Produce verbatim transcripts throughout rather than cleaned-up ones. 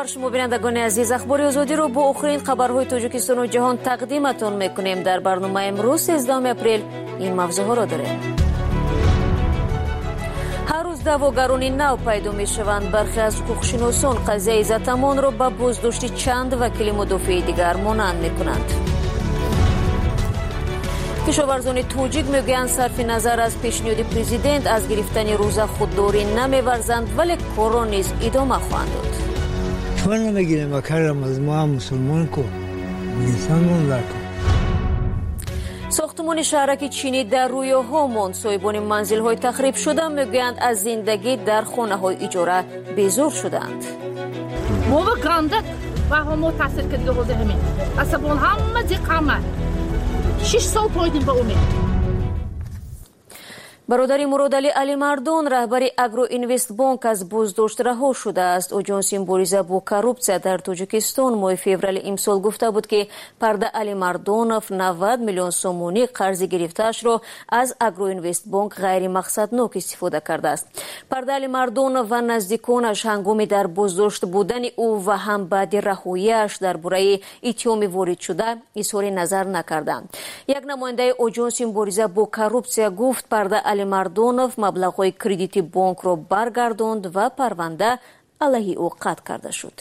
سلام بر شما بینندگان عزیز. اخبار آزادی رو با آخرین خبرهای تاجیکستان و جهان تقدیمتون میکنیم. در برنامه امروز سیزدهم اپریل این موضوعها را داریم. هر روز دعواگرانی نو پیدا میشوند. برخی از حقوقشناسان قضیه عزت امان را به بازداشت چند وکیل مدافع دیگر مانند میکنند. کشاورزان توجیک میگویند صرف نظر از پیشنهاد پرزیدنت از گرفتن روزه خودداری نمیورزند، ولی کار را نیز ادامه خواهند داد. چون نمیگیریم و کارم از ما مسلمان کو انسانمون درکن. ساختمان شهرک چینی در رویاها ماند. صاحبان منزل های تخریب شده میگویند از زندگی در خانه های اجاره بیزار شدند. ما گندک و هم تاثیر کردی بوده همین. اصلا همه دی قامه. شش سال پایدیم به امید. برادر مرادعلی علی مردان رهبری اگرو اینوست بانک از بازداشت رها شده است. آژانس مبارزه با کروپسیا در تاجیکستان ماه فوریه امسال گفته بود که پرده علی مردانوف نود میلیون سومونی قرض گرفته‌اش را از اگرو اینوست بانک غیر مقصدناک استفاده کرده است. پرده علی مردانوف و نزدیکانش هنگام در بازداشت بودن او و هم بعد رهایی‌اش درباره اتهام وارد شده اظهار نظر نکردند. یک نماینده آژانس مبارزه با کروپسیا گفت پرده علی مردانوف مبلغ‌های کردیتی بانک را برگرداند و پرونده علیه او قطع کرده شد.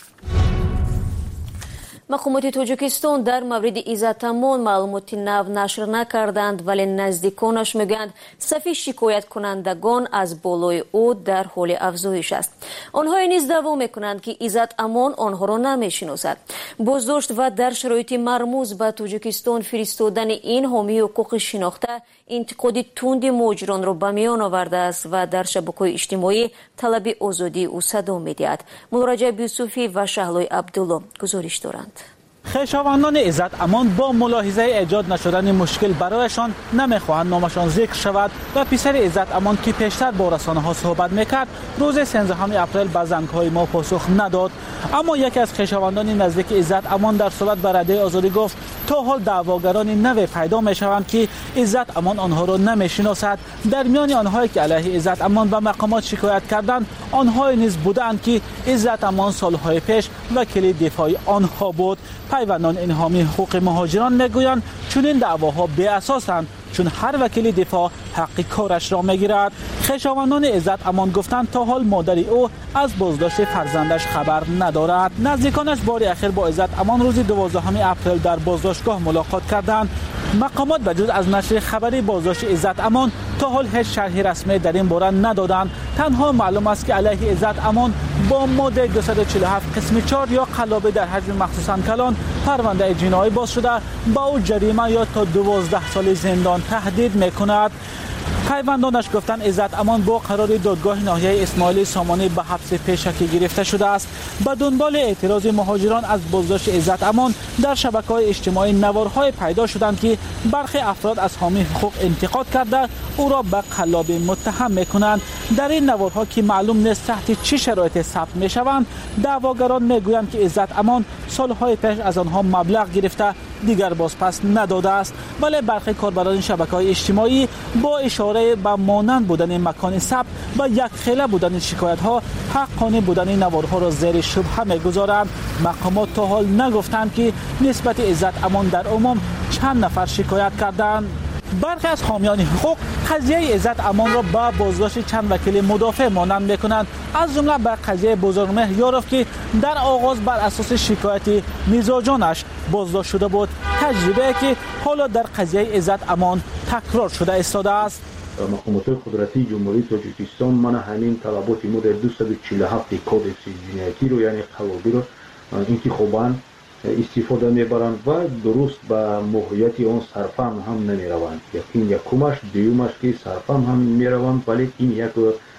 مقامات تاجیکستان در مورد عزت امان معلومات نو نشر نکردند، ولی نزدیکانش میگویند صف شکایت کنندگان از بالای او در حال افزایش است. آنها نیز دعوا میکنند که عزت امان آنها را نمیشناسد. بازداشت و در شرایط مرموز به تاجیکستان فرستادن این حامی حقوق شناخته انتقاد تند مهاجران را به میان آورده است و در شبکه‌های اجتماعی طلب آزادی او صدا می‌دهد. مراجع یوسفی و شهلای عبدالله گزارش دارند. خویشاوندان عزت امان با ملاحظه ایجاد نشدن مشکل برایشان نمیخواهند نامشان ذکر شود و پسر عزت امان که پیشتر با رسانه‌ها صحبت میکرد روز سیزدهم اپریل به زنگ‌های ما پاسخ نداد. اما یکی از خویشاوندان نزدیک عزت امان در صحبت با رادیو آزادی گفت تا حال دعواگران نو پیدا میشوند که عزت امان آنها را نمیشناسد. در میان آنهایی که علیه عزت امان به مقامات شکایت کردند آنهایی نیز بودند که عزت امان سالهای پیش وکیل دفاعی آنها بود. پیوندان این حامی حقوق مهاجران میگویند چنین دعواها بی اساسند، چون هر وکیل دفاع حق کارش را میگیرد. خویشاوندان عزت امان گفتند تا حال مادر او از بازداشت فرزندش خبر ندارد. نزدیکانش بار اخیر با عزت امان روز دوازدهم اپریل در بازداشتگاه ملاقات کردند. مقامات بجز از نشر خبری بازداشت عزت امان تا حال هیچ شرحی رسمی در این باره ندادند. تنها معلوم است که علیه عزت امان با ماده دویست و چهل و هفت قسم چهار یا خلابه در حجم مخصوصاً کلان پرونده جنایی باز شده با او جریمه یا تا دوازده سال زندان تهدید میکند. پیوندانش گفتند عزت امان با قرار دادگاه ناحیه اسماعیل سامانی به حبس پیشکی گرفته شده است. به دنبال اعتراض مهاجران از بازداشت عزت امان در شبکه‌های اجتماعی نوارهای پیدا شدند که برخی افراد از حامی حقوق انتقاد کرده او را به قلابی متهم میکنند. در این نوارها که معلوم نیست تحت چه شرایطی ثبت میشوند دعواگران میگویند که عزت امان سالهای پیش از آنها مبلغ گرفته دیگر بازپس نداده است، ولی برخی کاربران شبکه‌های اجتماعی با اشاره به مانند بودن مکان ثبت و یک خیله بودن شکایت‌ها حقانه بودن نوارها را زیر شبهه می‌گذارند. مقامات تا حال نگفتند که نسبت عزت امان در عموم چند نفر شکایت کردند. برخی از حامیان حقوق قضیه عزت امان را به بازداشت چند وکیل مدافع مانند میکنند، از جمله به قضیه بزرگمهر یاروف که در آغاز بر اساس شکایت میزاجانش بازداشت شده بود، تجربه که حالا در قضیه عزت امان تکرار شده ایستاده است. مقامات قدرتی جمهوری تاجیکستان من همین طلبات ما در دویست و چهل و هفت کودکس جنایتی رو یعنی خلابی رو انتخاباً استفاده میبرند و درست به موقعیت آن صرفم هم نمیروند. یکین یکمش دیومش که صرفم هم میروند، ولی این یک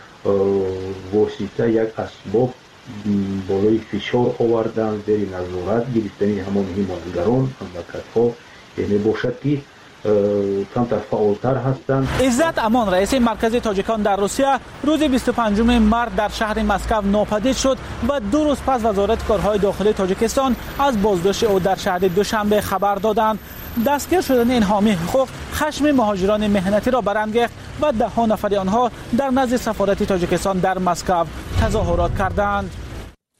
واسطه یک اسباب بالای فشار آوردن زیر نظارت گرفتن همان حمایتگران مملکت‌ها یعنی باشد که کمتر فعالتر هستند. عزت امان رئیس مرکز تاجیکان در روسیه روز بیست و پنجم مارس در شهر مسکو ناپدید شد و دو روز پس وزارت کارهای داخلی تاجیکستان از بازداشت او در شهر دوشنبه خبر دادند. دستگیر شدن این حامی حقوق خشم مهاجران مهنتی را برانگیخت و ده ها نفر آنها در نزد سفارت تاجیکستان در مسکو تظاهرات کردند.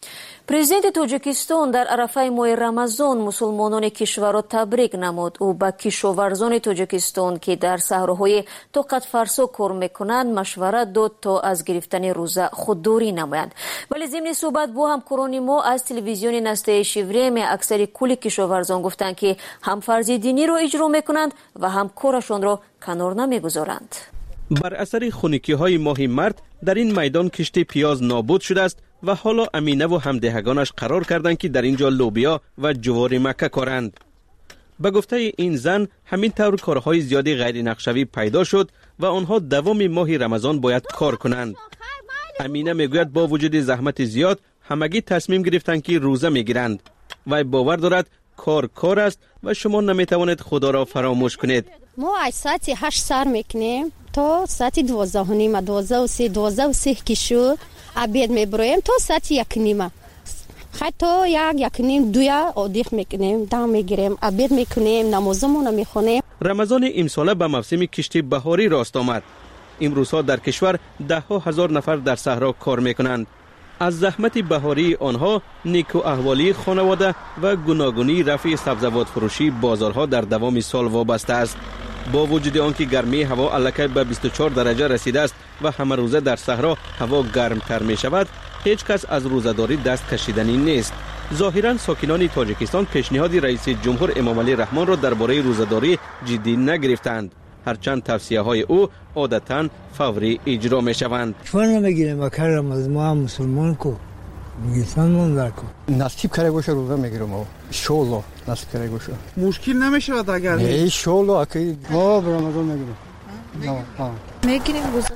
президенти тоҷикистон дар арафаи моҳи рамазон мусулмонони кишвар ро табрик намуд. ӯ ба кишоварзони тоҷикистон ки дар саҳроҳои тоқатфарсо кор мекунанд машварат дод то аз гирифтани рӯза худдорӣ намоянд. вале зимни суҳбат бо ҳамкорони мо аз телевизиони настоящее время аксари кули кишоварзон гуфтанд ки ҳам фарзи диниро иҷро мекунанд ва ҳам корашонро канор намегузоранд. بر اثر خنکی های ماه مرد در این میدان کشت پیاز نابود شده است و حالا امینه و همدهگانش قرار کردند که در اینجا لوبیا و جوار مکه کارند. به گفته این زن همین طور کارهای زیادی غیر نقشوی پیدا شد و آنها دوام ماه رمضان باید کار کنند. امینه میگوید با وجود زحمت زیاد همگی تصمیم گرفتند که روزه میگیرند و باور دارد کار کار است و شما نمیتوانید خدا را فراموش کنید. ما از ساعت هشت سر میکنیم تا ساعت دوازده و نیم دوازده و سه دوازده و سه کشو عبید میبرویم تا ساعت یک نیمه حتی یک یک نیم دویا آدیخ میکنیم دم میگیریم عبید میکنیم نمازمون میخونیم. رمضان امساله به موسم کشتی بهاری راست آمد. امروزها در کشور ده ها هزار نفر در صحرا کار میکنند. از زحمت بهاری آنها نیکو احوالی خانواده و گوناگونی رفع سبزوات فروشی بازارها در دوام سال وابسته است. با وجود آنکه گرمی هوا الکی به بیست و چهار درجه رسیده است و همه روزه در صحرا هوا گرمتر می شود، هیچ کس از روزه‌داری دست کشیدنی نیست. ظاهرا ساکنان تاجیکستان پیشنهاد رئیس جمهور امام علی رحمان را درباره روزه‌داری جدی نگرفتند، هرچند توصیه های او عادتاً فوری اجرا می شوند. چون نمیگیریم مکرم از ما مسلمان کو میگیسان من در کو نصیب کرده باشه روزه میگیرم ان شاء الله نصیب کرده باشه مشکل نمیشه اگر نه ان شاء الله اکی ما رمضان میگیریم ها میگیریم روزه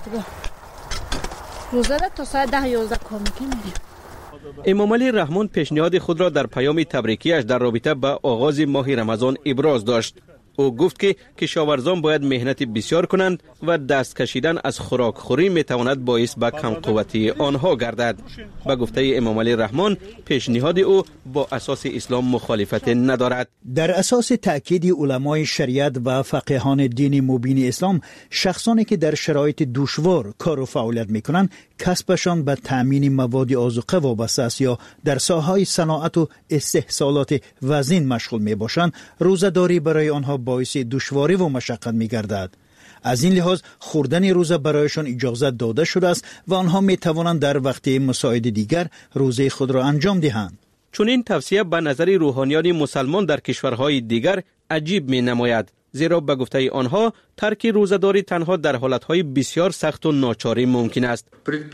روزه تا ساعت ده یازده کار میکنیم. امام علی رحمان پیشنهاد خود را در پیام تبریکیش در رابطه با آغاز ماه رمضان ابراز داشت. او گفت که کشاورزان باید مهنت بسیار کنند و دست کشیدن از خوراک خوری میتواند باعث به کم قوتی آنها گردد. به گفته امام علی رحمان پیشنهاد او با اساس اسلام مخالفت ندارد. در اساس تأکید علمای شریعت و فقیهان دین مبین اسلام، شخصانی که در شرایط دشوار کار و فعالیت میکنند کسبشان به تامین مواد آذوقه وابسته است یا در ساحه‌های صناعت و استحصالات وزین مشغول می باشند، روزه‌داری برای آنها باعث دشواری و مشقت می گردد. از این لحاظ خوردن روزه برایشان اجازه داده شده است و آنها می توانند در وقت مساعد دیگر روزه خود را انجام دهند. چون این توصیه به نظر روحانیان مسلمان در کشورهای دیگر عجیب می نماید، زیرا به گفته آنها ترک روزه‌داری تنها در حالتهای بسیار سخت و ناچاری ممکن است.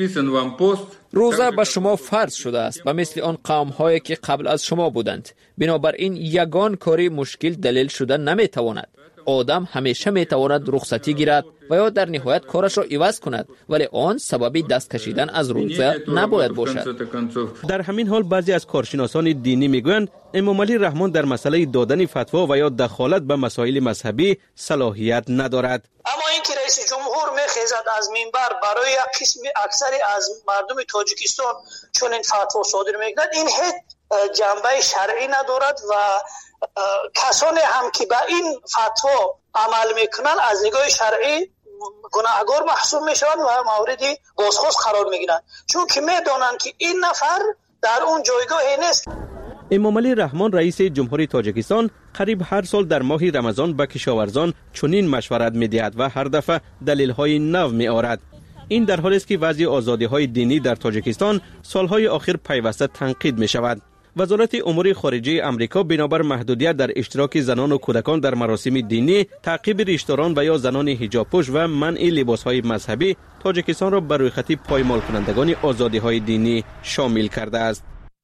روزه به شما فرض شده است و مثل آن قوم‌هایی که قبل از شما بودند. بنابراین یگان کاری مشکل دلیل شده نمیتواند. آدم همیشه میتواند رخصتی گیرد و یا در نهایت کارش را عوض کند، ولی آن سبب دست کشیدن از روزه نباید باشد. در همین حال بعضی از کارشناسان دینی میگویند امام علی رحمان در مسئله دادن فتوا و یا دخالت به مسائل مذهبی صلاحیت ندارد. اما اینکه رئیس جمهور میخیزد از منبر برای یک قسم اکثری از مردم تاجیکستان چون این فتوا صادر میکند، این هیچ جنبه شرعی ندارد و کسانی هم که به این فتوا عمل میکنن از نگاه شرعی گناهکار محسوب میشوند و مورد بازخواست قرار میگیرند، چون که میدانند که این نفر در اون جایگاهی نیست. امام علی رحمان رئیس جمهوری تاجیکستان قریب هر سال در ماه رمضان به کشاورزان چنین مشورت میدهد و هر دفعه دلیل‌های نو میآورد. این در حالی است که وضع آزادی‌های دینی در تاجیکستان سالهای آخر پیوسته تنقید می‌شود. وزارت امور خارجه امریکا بنابر محدودیت در اشتراک زنان و کودکان در مراسم دینی، تعقیب ریشتران و یا زنان حجاب‌پوش و منع لباس‌های مذهبی، تاجیکستان را بر روی خط پایمال کنندگان آزادی‌های دینی شامل کرده است.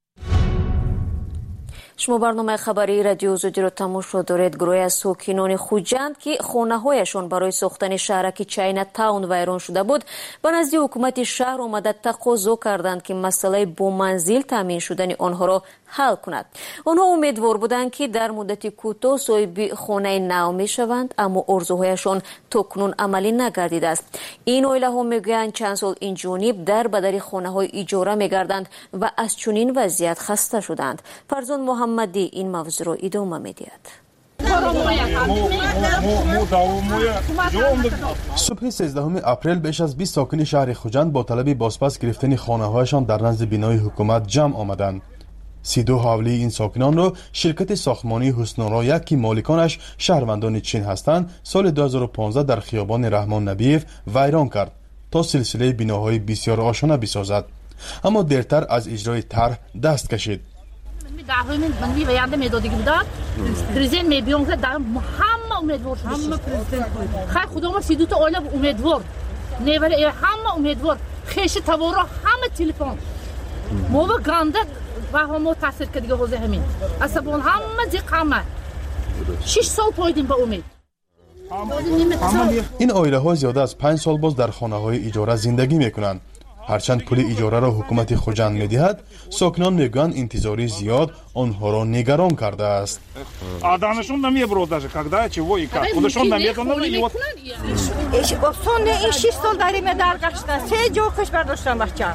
شما برنامه خبری رادیو زودی رو تماشا دارید. گروهی از ساکنان خوجند که خانه‌هایشان برای ساختن شهرک چاینا تاون ویران شده بود، به نزد حکومت شهر آمده تقاضا کردند که مسئله با منزل تامین شدن آنها را حل کند. آنها امیدوار بودند که در مدت کوتاه صاحب خانه نو میشوند، اما آرزوهایشان تاکنون عملی نگردیده است. این عائله ها میگویند چند سال این جانب در بدر خانه‌های اجاره میگردند و از چنین وضعیت خسته شدند. فرزان محمدی این موضوع را ادامه میدهد. صبح سیزدهم اپریل بیش از بیست ساکن شهر خوجند با طلب بازپس گرفتن خانه‌هایشان در نزد بینای حکومت جمع آمدند. سی دو حوالی این ساکنان را شرکت ساختمانی حسن‌آرا که مالکانش شهروندان چین هستند سال دو هزار و پانزده در خیابان رحمان نبیف ویران کرد تا سلسله بناهای بسیار آشنا بسازد، اما دیرتر از اجرای طرح دست کشید. دعوای من می بیانده میدادگی بودن پرزیدنت می بیان که در همه امیدوار شد، همه پرزیدنت خیلی خدا ما سی دو تا عالم امیدوار نیولی همه امیدوار خیش توارا همه تلفن ما و گنده و هم تاثیر که دیگه حوزه همین اصلا همه زی قمه شش سال پایدیم به امید. این آیله ها زیاده از پنج سال باز در خانه های اجاره زندگی میکنند. هرچند پول اجاره را حکومت خوجند میدهد، ساکنان میگویند انتظاری زیاد آنها را نگران کرده است. آدمشون نمیبرود даже когда чего и как. خودشون نمیتونن і от اصلا این شش سال داریم در گشتن سه جا کشور داشتم بچه‌م.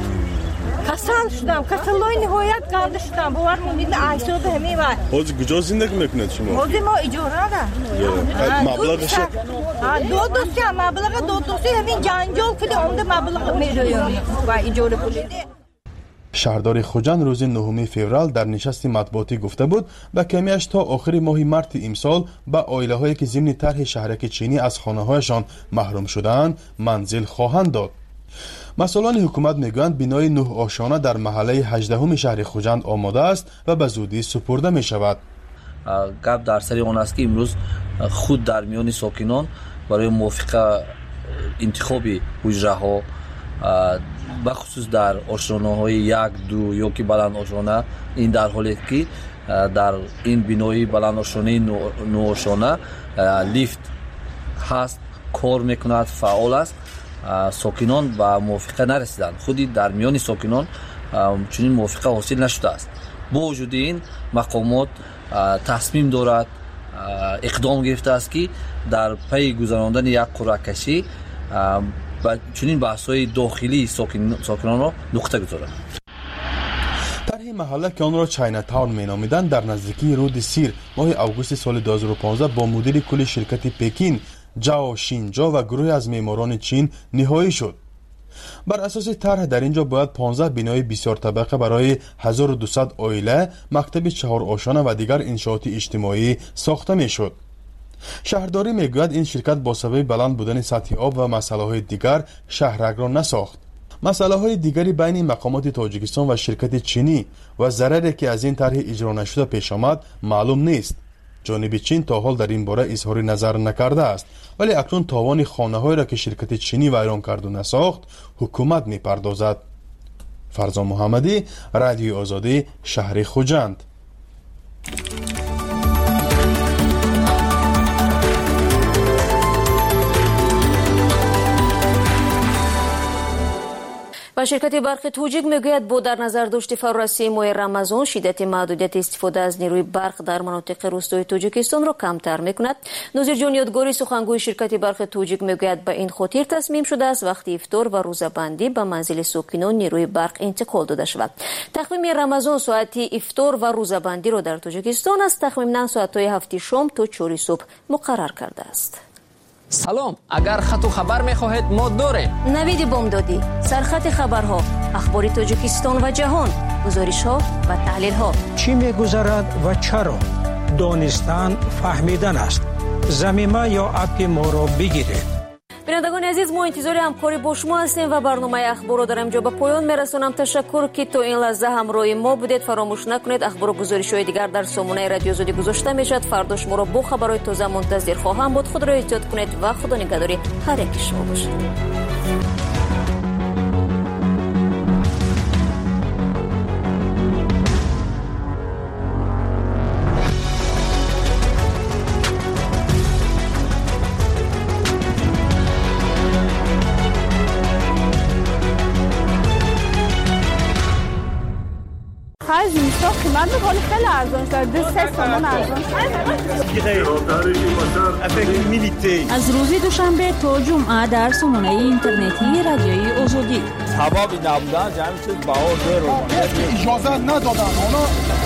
کسل شدم کسلای نهایت گنده شدم باور مونید عیسود همه و حاضر کجا زندگی میکنید شما؟ حاضر ما اجاره ده مبلغش دو دوستی هم مبلغ دو دوستی همین جنجال کلی عمده مبلغ میدویم و اجاره پولیده. شهردار خوجند روز نهم فوریه در نشست مطبوعاتی گفته بود به کمیش تا آخر ماه مارس امسال به عائله هایی که ضمن طرح شهرک چینی از خانه هایشان محروم شدند منزل خواهند داد. مسئولان حکومت میگویند بینای نه آشانه در محله هجدهم شهر خوجند آماده است و به زودی سپرده می شود. گپ در سر آن است که امروز خود در میان ساکنان برای موافقه انتخاب حجره ها به خصوص در آشانه های یک دو یا که بلند آشانه این در حالی که در این بینای بلند آشانه نو آشانه لیفت هست کار میکند فعال است. ساکنان به موافقه نرسیدند. خودی در میان ساکنان چنین موافقه حاصل نشده است. با وجود این مقامات تصمیم دارد اقدام گرفته است که در پی گذراندن یک قرعه کشی چنین بحث‌های داخلی ساکنان را نقطه گذارد. طرح محله که آن را چاینا تاون مینامیدند در نزدیکی رود سیر ماه اوگوست سال دو هزار و پانزده با مدیر کل شرکت پکین جاو شینجا و گروه از معماران چین نهایی شد. بر اساس طرح در اینجا باید پانزده بنای بسیار طبقه برای هزار و دویست عائله، مکتب چهار آشانه و دیگر انشاءات اجتماعی ساخته میشد. شهرداری میگوید این شرکت با سبب بلند بودن سطح آب و مسائل دیگر شهرک را نساخت. مسئله های دیگری بین مقامات تاجیکستان و شرکت چینی و ضرری که از این طرح اجرا نشده پیش آمد معلوم نیست. جانب چین تا حال در این باره اظهار نظر نکرده است، ولی اکنون تاوان خانه‌هایی را که شرکت چینی ویران کرد و نساخت حکومت میپردازد. فرزان محمدی، رادیو آزادی، شهر خوجند. و شرکت برق توجیک میگوید با در نظر داشت فرارسی ماه رمضان شدت محدودیت استفاده از نیروی برق در مناطق روستایی تاجیکستان را کمتر میکند. نظیر جان یادگاری سخنگوی شرکت برق توجیک میگوید به این خاطر تصمیم شده است وقتی افطار و روزه‌بندی به منزل ساکنان نیروی برق انتقال داده شود. تقویم رمضان ساعت افطار و روزه‌بندی را در تاجیکستان از تقریبا ساعت‌های هفت شام تا چهار صبح مقرر کرده است. سلام، اگر خط و خبر می‌خواهید ما داریم. نوید بامدادی، سرخط خبرها، اخبار تاجیکستان و جهان، گزارش‌ها و تحلیل‌ها. چی می‌گذرد و چرا؟ دانستن فهمیدن است. ضمیمه یا اپ ما را بگیرید. بینندگان عزیز، ما انتظار همکاری با شما هستیم و برنامه اخبار را در اینجا به پایان میرسونم. تشکر که تا این لحظه همراه ما بودید. فراموش نکنید اخبار و گزارش‌های دیگر در سامانه رادیو آزادی گذاشته میشد. فردا شما را با خبرهای تازه منتظر خواهم بود. خود را احتیاط کنید و خدا نگهداری هر یک شما باشد. Faz isso. قیمت میکنه خیلی ارزان شد دو سه تومن ارزان از روز دوشنبه تا جمعه در سامانه اینترنتی رادیوی آزادی ثوابی نبودن جمعی چیز بهار اجازه ندادن اونا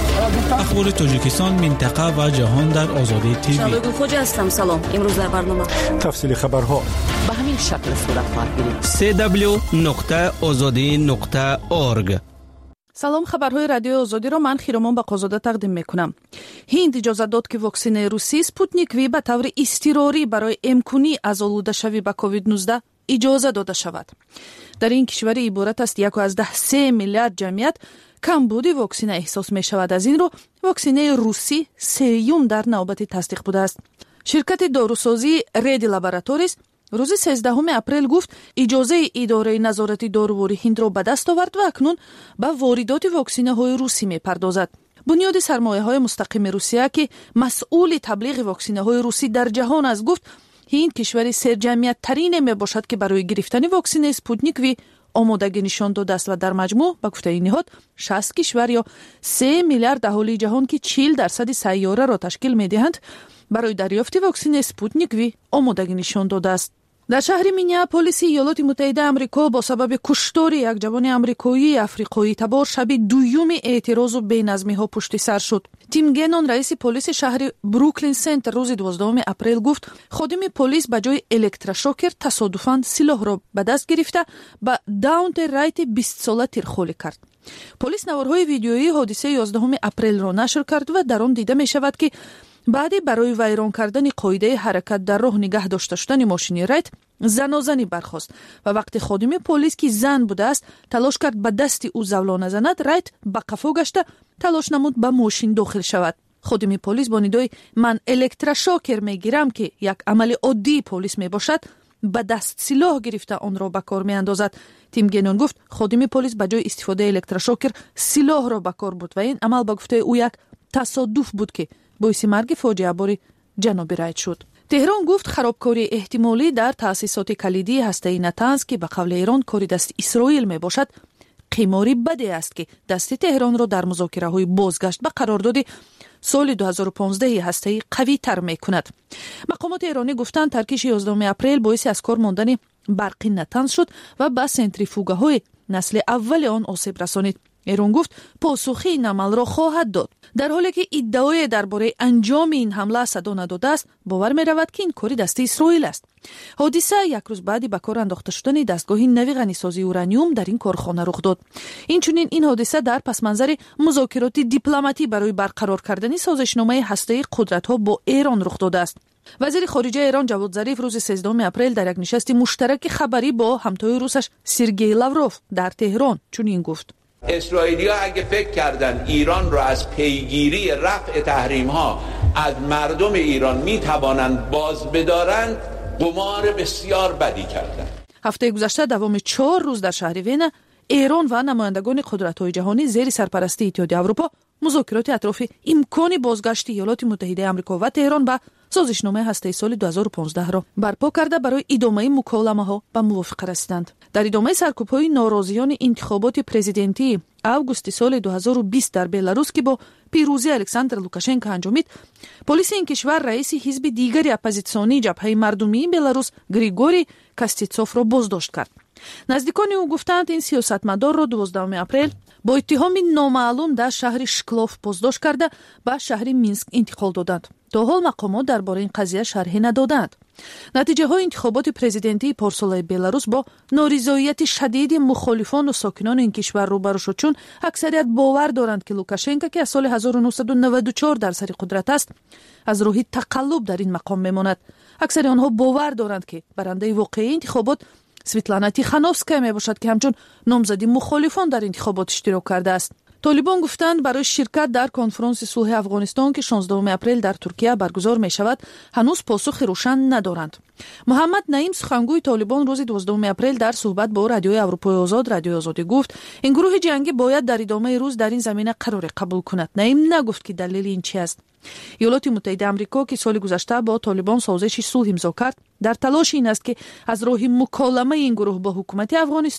اخبار تاجیکستان، منطقه و جهان در آزادی تیوی. شادو خوجا هستم. سلام. امروز در برنامه تفصیل خبرها به همین شکل صورت خواهد گرفت. سی دبلیو نقطه آزادی نقطه اورگ. سلام، خبرهای رادیو آزادی را من خیرمان بقازاده تقدیم میکنم. هند اجازه داد که واکسن روسی سپوتنیک وی به طور اضطراری برای امکانی از آلوده شوی به کووید نوزده اجازه داده شود. در این کشور عبارت است یک از ده سه میلیارد جمعیت کمبود واکسن احساس می شود. از این رو واکسن روسی سیوم در نوبت تصدیق بوده است. شرکت داروسازی رید لابراتوریز روز سیزدهم اپریل گفت اجازه اداره نظارت دارووری هند را به دست آورد و اکنون به واردات واکسن های روسی می پردازد. بنیاد سرمایه های مستقیم روسیه که مسئول تبلیغ واکسن های روسی در جهان است گفت هند کشور سرجمعیت ترین می باشد که برای گرفتن واکسن اسپوتنیک وی آمادگی نشان داده است و در مجموع به گفته این نهاد شصت کشور یا سه میلیارد اهالی جهان که چهل درصد سیاره را تشکیل می دهند برای دریافت واکسن اسپوتنیک وی آمادگی نشان داده است. در شهر مینیاپولیس ایالات متحده آمریکا با سبب کشتار یک جوان آمریکایی افریقایی تبار شب دوم اعتراض و بی‌نظمی ها پشت سر شد. تیم گنون رئیس پلیس شهر بروکلین سنتر روز دوازدهم اپریل گفت خادم پلیس به جای الکتروشوکر تصادفاً سلاح را به دست گرفته به داونت رایت بیست ساله تیرخوری کرد. پلیس نوارهای ویدیویی حادثه یازدهم اپریل را نشر کرد و در آن دیده می شود که بعد برای ویران کردن قاعده حرکت در راه نگه داشته شدن ماشین رایت زنازنی برخاست و وقتی خادم پلیس که زن بوده است تلاش کرد به دست او زولانه زند، رایت به قفا گشته تلاش نمود به ماشین داخل شود. خادم پلیس با ندای من الکتروشوکر میگیرم که یک عمل عادی پلیس می باشد به دست سلاح گرفته آن را به کار می اندازد. تیم گنون گفت خادم پلیس به جای استفاده الکتروشوکر سلاح را به کار بود و این عمل به گفته او یک تصادف بود که باعث مرگ فاجعه بار جناب رایت شد. تهران گفت خرابکاری احتمالی در تأسیسات کلیدی هسته‌ای نتنز که به قول ایران کاری دست اسرائیل می باشد قماری بدی است که دست تهران را در مذاکره های بازگشت به قرارداد سال دو هزار و پانزده هسته‌ای قوی تر می کند. مقامات ایرانی گفتند ترکیش یازدهم اپریل باعث از کار ماندن برقی نتنز شد و به سنتریفوگه های نسل اول آن آسیب رسانید. ایران گفت پاسخی این عمل را خواهد داد. در حالی که ادعای درباره انجام این حمله صدا نداده است، باور می رود که این کاری دست اسرائیل است. حادثه یک روز بعدی به کار انداخته شدن دستگاه نوی غنیسازی اورانیوم در این کارخانه رخ داد. اینچنین این حادثه در پس منظر مذاکرات دیپلماتی برای برقرار کردن سازشنامه هسته‌ای قدرت‌ها با ایران رخ داده است. وزیر خارجه ایران جواد ظریف روز سیزدهم اپریل در یک نشست مشترک خبری با همتای روسش سرگئی لاوروف در تهران چنین گفت: اسرائیلی‌ها اگه فکر کردن ایران را از پیگیری رفع تحریم‌ها از مردم ایران می‌توانند باز بدارند، قمار بسیار بدی کردند. هفته گذشته دوام چهار روز در شهر وین ایران و نمایندگان قدرت‌های جهانی زیر سرپرستی اتحادیه اروپا مذاکرات اطراف امکان بازگشت ایالات متحده آمریکا و تهران به سازشنامه هسته‌ای سال دو هزار و پانزده را برپا کرده برای ادامه مکالمه‌ها به موافقه رسیدند. در ادامه سرکوب‌های ناراضیان انتخابات پرزیدنتی آگوست سال دو هزار و بیست در بلاروس که با پیروزی الکساندر لوکاشنکو انجامید، پلیس این کشور رئیس حزب دیگری اپوزیسیونی جبهه مردمی بلاروس گریگوری کاستیتسوف را بازداشت کرد. نزدیکان او گفتند این سیاستمدار را دوازدهم اپریل با اتهام نامعلوم در شهر شکلوف بازداشت کرده به شهر مینسک انتقال دادند. تا حال مقامات درباره این قضیه شرحی ندادند. نتیجه های انتخابات پرزیدنتی پارسال بلاروس با نارضایتی شدید مخالفان و ساکنان این کشور روبرو شد، چون اکثریت باور دارند که لوکاشنکو که از سال هزار و نهصد و نود و چهار در سر قدرت است از راه تقلب در این مقام میماند. اکثر آنها باور دارند که برنده واقعی انتخابات سویتلانا تیخانوفسکا می باشد که همچون نامزدی مخالفان در انتخابات اشتراک کرده است. طالبان گفتند برای شرکت در کنفرانس صلح افغانستان که شانزدهم اپریل در ترکیه برگزار می شود هنوز پاسخ روشن ندارند. محمد نعیم سخنگوی طالبان روز دوازدهم اپریل در صحبت با رادیوی اروپای آزاد رادیو آزادی گفت این گروه جنگی باید در ادامه روز در این زمینه قرار قبول کند. نعیم نگفت که دلیل این چی است. ایالات متحده آمریکا که سال گذشته با طالبان سازش صلح امضا کرد در تلاش این است که از راه مکالمه این گروه با حکومت افغانستان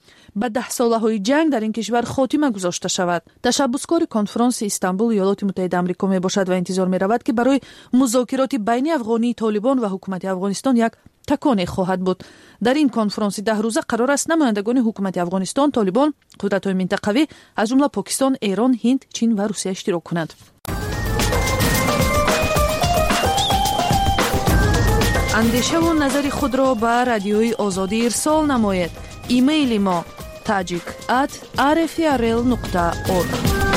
به ده ساله های جنگ در این کشور خاتمه گذاشته شود. تشبثکار کنفرانس استانبول ایالات متحده آمریکا می باشد و انتظار می رود که برای مذاکرات بین افغانی طالبان و حکومت افغانستان یک تکانی خواهد بود. در این کنفرانس ده روزه قرار است نمایندگان حکومت افغانستان، طالبان، قدرت‌های منطقوی از جمله پاکستان، ایران، هند، چین و روسیه اشتراک کنند. اندیشه و نظر خود را به رادیوی آزادی ارسال نماید. ایمیل ما tajik at r f r l nokta org.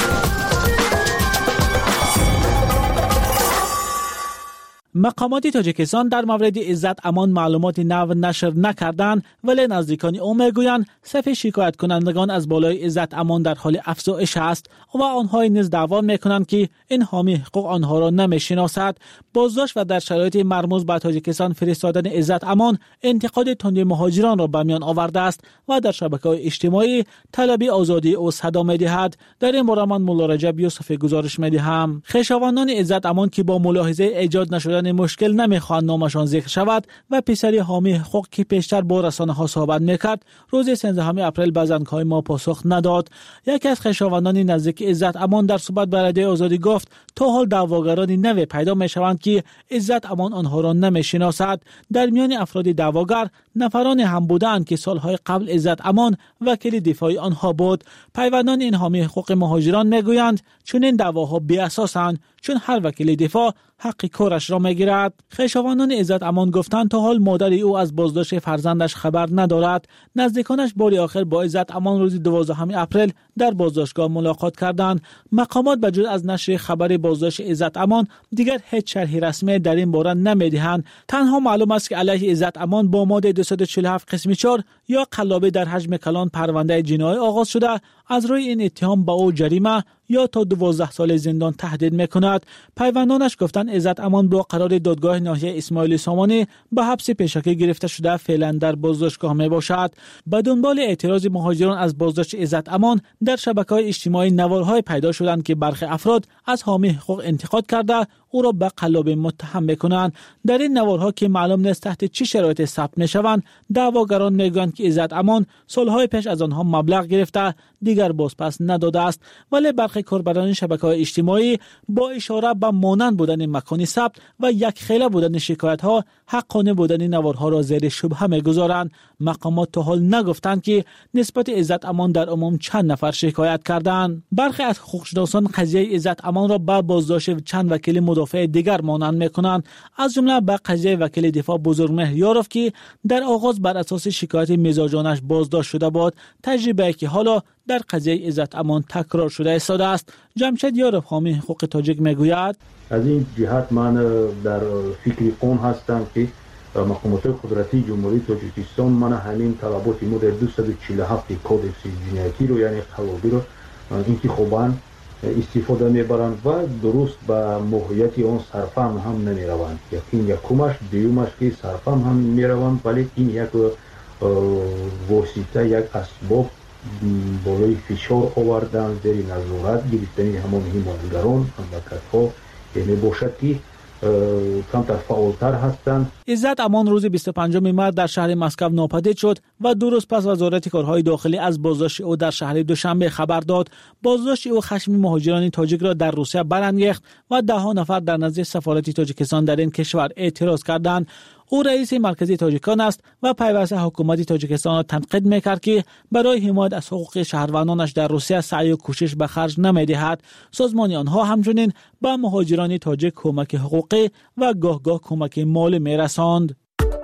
مقامات تاجیکستان در مورد عزت امان معلومات نو نشر نکردند، ولی نزدیکان او میگویند صف شکایت کنندگان از بالای عزت امان در حال افزایش است و آنها نیز دعوا میکنند که این حامی حقوق آنها را نمیشناسد. بازداشت و در شرایط مرموز به تاجیکستان فرستادن عزت امان انتقاد تند مهاجران را به میان آورده است و در شبکه‌های اجتماعی طلب آزادی او صدا می‌دهد. در این باره من مولا رجب یوسف گزارش می‌دهم. خویشاوندان عزت امان که با ملاحظه ایجاد نشدن مشکل نمیخواهند نامشان ذکر شود و پسری حامی حقوق که پیشتر با رسانه‌ها صحبت میکرد روز سیزدهم اپریل به زنگ‌های ما پاسخ نداد. یکی از خویشاوندان نزدیک عزت امان در صحبت با رادیو آزادی گفت تا حال دعواگرانی نو پیدا میشوند که عزت امان آنها را نمیشناسد. در میان افراد دعواگر نفران هم بودند که سالهای قبل عزت امان وکیل دفاعی آنها بود. پیوندان این حامی حقوق مهاجران میگویند چون این دعواها بی اساسند، چون هر وکیل دفاع حق کارش را میگیرد. خویشاوندان عزت امان گفتند تا حال مادر او از بازداشت فرزندش خبر ندارد. نزدیکانش بار آخر با عزت امان روز دوازدهم اپریل در بازداشتگاه ملاقات کردند. مقامات بجز از نشر خبر بازداشت عزت امان دیگر هیچ شرحی رسمی در این باره نمیدهند. تنها معلوم است که علیه عزت امان با ماده دویست و چهل و هفت قسم چهار یا قلابی در حجم کلان پرونده جنایی آغاز شده. از روی این اتهام به او جریمه یا تا دوازده سال زندان تهدید میکند. پیوندانش گفتند عزت امان با قرار دادگاه ناحیه اسماعیل سامانی به حبس پیشکی گرفته شده فعلا در بازداشتگاه می باشد. به دنبال اعتراض مهاجران از بازداشت عزت امان در شبکه‌های اجتماعی نوارهای پیدا شدند که برخی افراد از حامی حقوق انتقاد کرده او را به قلابی متهم میکنند. در این نوارها که معلوم نیست تحت چه شرایطی ثبت میشوند، دعواگران میگویند که عزت امان سالهای پیش از آنها مبلغ گرفته دیگر بازپس نداده است، ولی برخی کاربران شبکه‌های اجتماعی با اشاره به مانند بودن مکانی ثبت و یک خیله بودن شکایت‌ها حقانه بودن نوارها را زیر شبهه می‌گذارند. مقامات تا حال نگفتند که نسبت عزت امان در عموم چند نفر شکایت کردند. برخی از حقوقشناسان قضیه عزت امان را به بازداشت چند وکیل مدافع دیگر مانند می‌کنند، از جمله به قضیه وکیل دفاع بزرگمهر یاروف که در آغاز بر اساس شکایت مزاجانش بازداشت شده بود. تجربه که حالا در قضیه عزت امان تکرار شده ایستاده است. جمشید یاروف حامی حقوق تاجیک میگوید از این جهت من در فکر اون هستم که مقامات قدرتی جمهوری تاجیکستان من همین طلبات ما در دویست و چهل و هفت کودکس جنایتی رو یعنی قلابی رو انتخاباً استفاده میبرند و درست به موقعیت آن صرفم هم نمیروند. یکین یکمش دیومش که صرفم هم میروند، ولی این یک واسطه یک اسباب بالای فشار آوردن زیر نظارت گرفتن همون حمایتگران مملکت‌ها یعنی باشد که کمتر فعالتر هستند. عزت امان روز بیست و پنجم مارس در شهر مسکو ناپدید شد و دو روز پس وزارت کارهای داخلی از بازداشت او در شهر دوشنبه خبر داد. بازداشت او خشم مهاجران تاجیک را در روسیه برانگیخت و ده ها نفر در نزد سفارت تاجیکستان در این کشور اعتراض کردند. او رئیس مرکزی تاجیکان است و پیوسته حکومت تاجیکستان را تنقید میکرد که برای حمایت از حقوق شهروندانش در روسیه سعی و کوشش به خرج نمیدهد. سازمان آنها همچنین به مهاجران تاجیک کمک حقوقی و گاه گاه کمک مالی میرساند.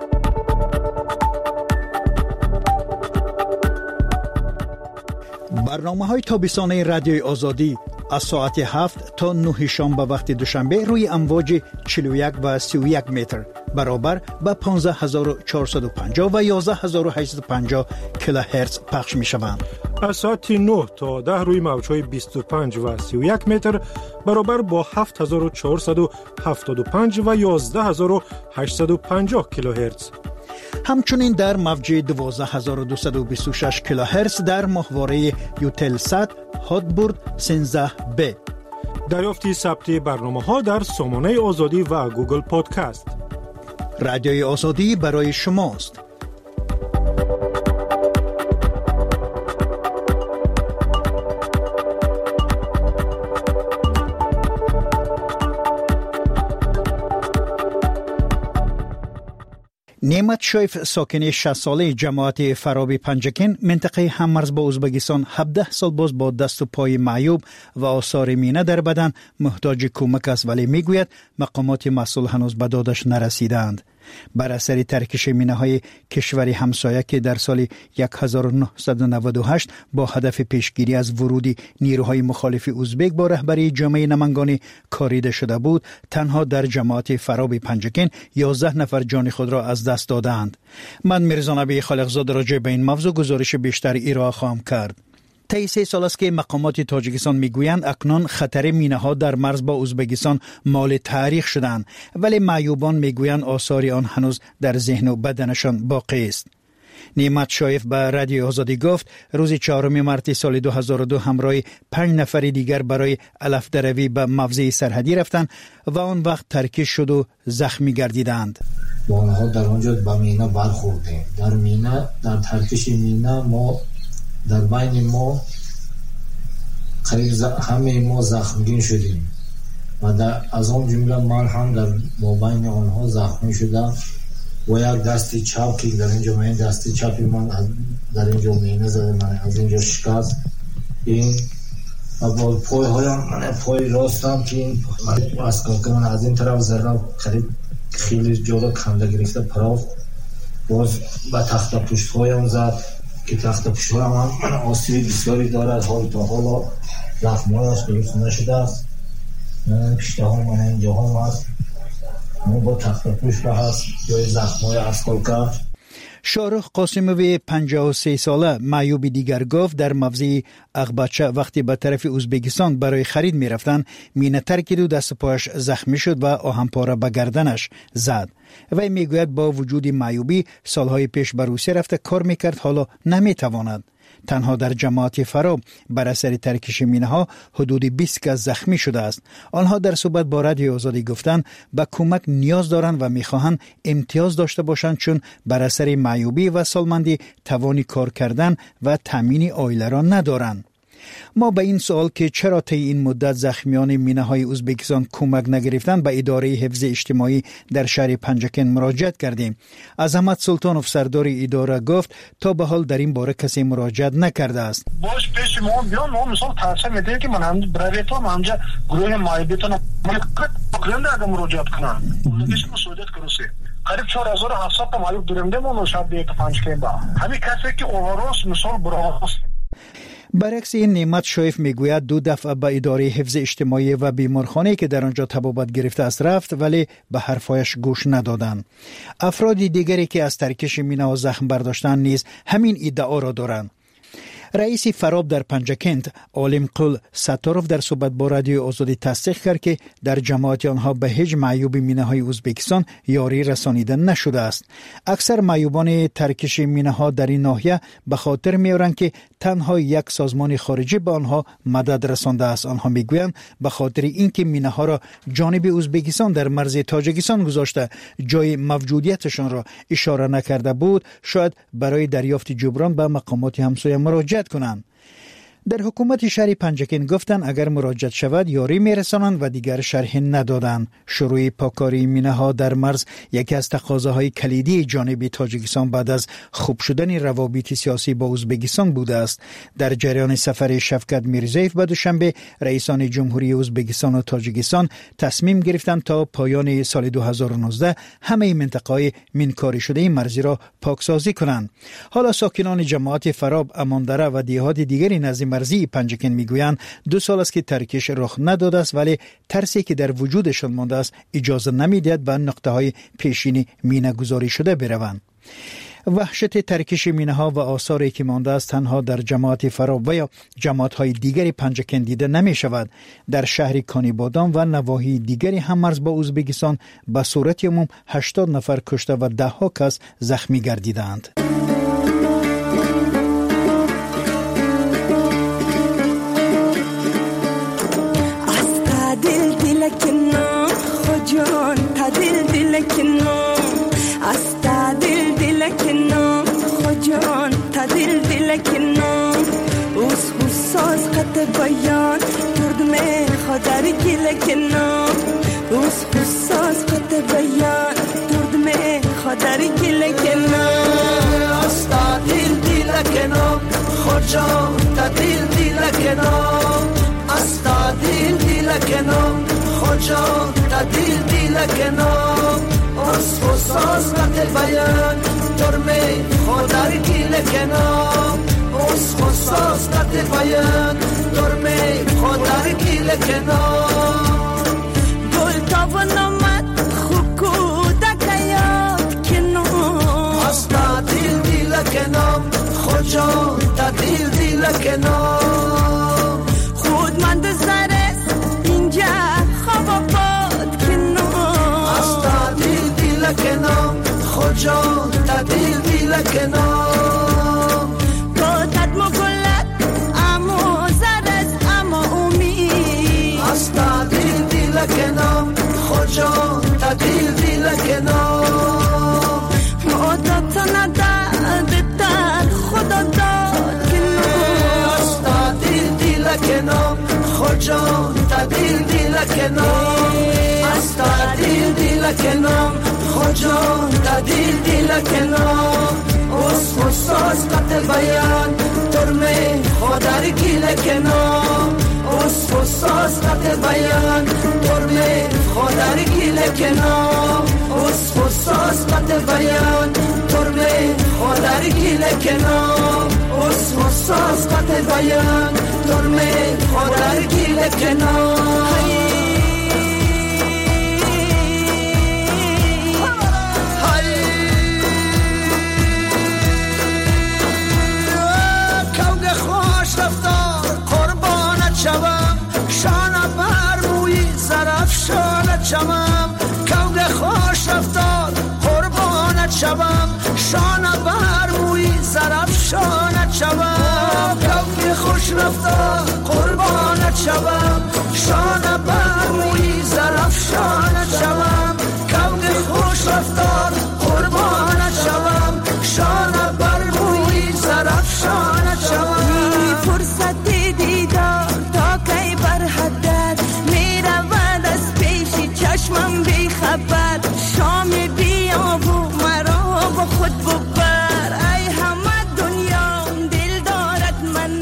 برنامه‌های تابستانه رادیوی آزادی از ساعت هفت تا نه شام به وقت دوشنبه روی امواج چهل و یک و سی و یک متر برابر به پانزده هزار و چهارصد و پنجاه و یازده هزار و هشتصد و پنجاه کیلوهرتز پخش می شوند. از ساعت نه تا ده روی موج‌های بیست و پنج و سی و یک متر برابر با هفت هزار و چهارصد و هفتاد و پنج و یازده هزار و هشتصد و پنجاه کیلوهرتز. همچنین در موج دوازده هزار و دویست و بیست و شش کیلوهرتز در ماهواره یوتلسات هاتبورد سیزده بی. دریافت ثبت برنامه‌ها در سامانه آزادی و گوگل پادکست. رادیوی آزادی برای شماست. نعمت شایف ساکن شصت ساله جماعت فراب پنجکن منطقه هممرز با ازبکستان هفده سال باز با دست و پای معیوب و آثار مینه در بدن محتاج کمک است، ولی میگوید مقامات مسئول هنوز به دادش نرسیدند. بر اثر ترکش مینه های کشور همسایه که در سال هزار و نهصد و نود و هشت با هدف پیشگیری از ورود نیروهای مخالف ازبک با رهبری جامعه نمنگانی کاریده شده بود، تنها در جماعت فراب پنجکن یازده نفر جان خود را از دست دادند. من میرزا نبی خالقزاده راجع به این موضوع گزارش بیشتر ارائه خواهم کرد. طی سه سال است که مقامات تاجیکستان میگویند اکنون خطر مینه ها در مرز با ازبکستان مال تاریخ شدند، ولی معیوبان میگویند آثار آن هنوز در ذهن و بدنشان باقی است. نعمت شایف به رادیو آزادی گفت روز چهارم مارس سال دو هزار و دو همراه پنج نفر دیگر برای علف دروی به موضع سرحدی رفتند و آن وقت ترکیش شد و زخمی گردیدند. با آنها در آنجا به مینه برخوردیم. در مینه در ترکیش مینه ما در بین ما قریب همه ما زخمگین شدیم و در از آن جمله من هم در مابین آنها زخمی شدم و یک دست چپ که در اینجا من دست چپی من در اینجا مینه زده، من از اینجا شکست این و با پای هایم من پای راستم که این اسکار که من از این طرف زدم قریب خیلی جلو کنده گرفته پراف باز به تخت پشت هایم زد که تخت پشت هایم هم من آسیب بسیاری دارد. حال تا حالا زخم هایش درست نشده است. پشت ها من اینجا هم هست من با تخت پشت هست جای زخم های اسکال کرد. شارخ قاسموی پنجاه و سه ساله معیوب دیگر گفت در موضع اغبچه وقتی به طرف ازبکستان برای خرید می رفتن مینه ترکید و دست پایش زخمی شد و آهنپاره به گردنش زد. وی می گوید با وجود معیوبی سالهای پیش به روسیه رفته کار می کرد، حالا نمی تواند. تنها در جماعت فراب بر اثر ترکش مینه ها حدود بیست کس زخمی شده است. آنها در صحبت با رادیو آزادی گفتند به کمک نیاز دارند و میخواهند امتیاز داشته باشند، چون بر اثر معیوبی و سالمندی توانی کار کردن و تامین عائله را ندارند. ما به این سوال که چرا طی این مدت زخمیان مینه های ازبکستان کمک نگرفتند به اداره حفظ اجتماعی در شهر پنجکن مراجعت کردیم. عظمت سلطانوف سردار اداره گفت تا به حال در این باره کسی مراجعت نکرده است. باش پیش ما بیان ما مثلا تاسه میده که من هم برای تو همجا گروه مایبیتون من کلنده اگه مراجعت کنم اونجاش مسئولیت کرسی قریب چهار هزار و هفتصد تا مایب درنده ما نشد دیگه پنجکن با همین کسی که اووروس مثال براس. برعکس این نعمت شایف میگوید دو دفعه به اداره حفظ اجتماعی و بیمارخانه که در آنجا طبابت گرفته است رفت، ولی به حرفایش گوش ندادند. افراد دیگری که از ترکش مینه و زخم برداشتن نیز همین ادعا را دارند. رئیس فراب در پنجکند عالم قل ستاروف در صحبت با رادیو آزادی تصدیق کرد که در جماعت آنها به هیچ معیوب مینه های ازبکستان یاری رسانیده نشده است. اکثر معیوبان ترکش مینه ها در این ناحیه به خاطر میارند که تنها یک سازمان خارجی به آنها مدد رسانده است. آنها میگویند به خاطر اینکه مینه ها را جانب ازبکستان در مرز تاجیکستان گذاشته جای موجودیتشان را اشاره نکرده بود، شاید برای دریافت جبران به مقامات همسایه مراجعه کنند. در حکومت شهر پنجکن گفتند اگر مراجعت شود یاری میرسانند و دیگر شرح ندادند. شروع پاکاری مینه ها در مرز یکی از تقاضاهای کلیدی جانب تاجیکستان بعد از خوب شدن روابط سیاسی با ازبکستان بوده است. در جریان سفر شفقت میرزایف به دوشنبه رئیسان جمهوری ازبکستان و تاجیکستان تصمیم گرفتند تا پایان سال دو هزار و نوزده همه منطقه‌های منکاری شده مرزی را پاکسازی کنند. حالا ساکنان جماعت فراب، اماندره و دیهات دیگری نزد مرزی پنجکن میگویند دو سال است که ترکش رخ نداده است، ولی ترسی که در وجودشان مانده است اجازه نمیدهد به نقطه های پیشینی مینه گذاری شده بروند. وحشت ترکش مینه ها و آثاری که مانده است تنها در جماعت فراب و یا جماعت های دیگری پنجکن دیده نمی شود. در شهر کانیبادان و نواحی دیگری هم مرز با ازبکستان به صورت عموم هشتاد نفر کشته و ده ها کس زخمی گردیدند. جان تدل دل کنم از تدل دل کنم خجان تدل دل کنم اوس حساس قط بیان ترد من خدر گل کنم اوس حساس قط بیان ترد من خدر خودر گل کنم استا دل دل کنم خجا تا دل دل کنم استا دل دل کنم خجا تا دل دل کنم اس خصاص قط بیان ترمه خودر گل کنم اس خصاص قط بیان ترمه خودر گل کنم گل تابنامت خوکودک یاد کنم استا دل دل کنم خجا تا دل دل کنم خود من دزرس اینجا خواب باد کنم استا دل دل کنم خجا تا دل دل کنم گودت مگلت اما زرس اما امید استا دل دل کنم خجا تا دل دل کنم مادت نداد در خدا داد کنم استا دل دل کنم خجا تا دل دل کنم استا دل دل کنم خجا تا دل دل کنم اس خصاص قط بیان ترمه خودر گل کنم اس خصاص قط بیان ترمه خودر گل کنم اس خصاص قط بیان ترمه خودر گل کنم اس خصاص قط بیان ترمه خودر گل کنم شانه بر موی زرف شانه چمم کود خوش رفتار قربانت شوم شانه بر موی زرف شانه چمم کود خوش رفتار قربانت شوم شانه بر موی زرف شانه چمم کود خوش رفتار قربانت شوم شانه بر موی زرف شانه چمم فرصت دیدار چشمم بی خبر شام بیا و مرا با خود ببر ای همه دنیا دل دارد من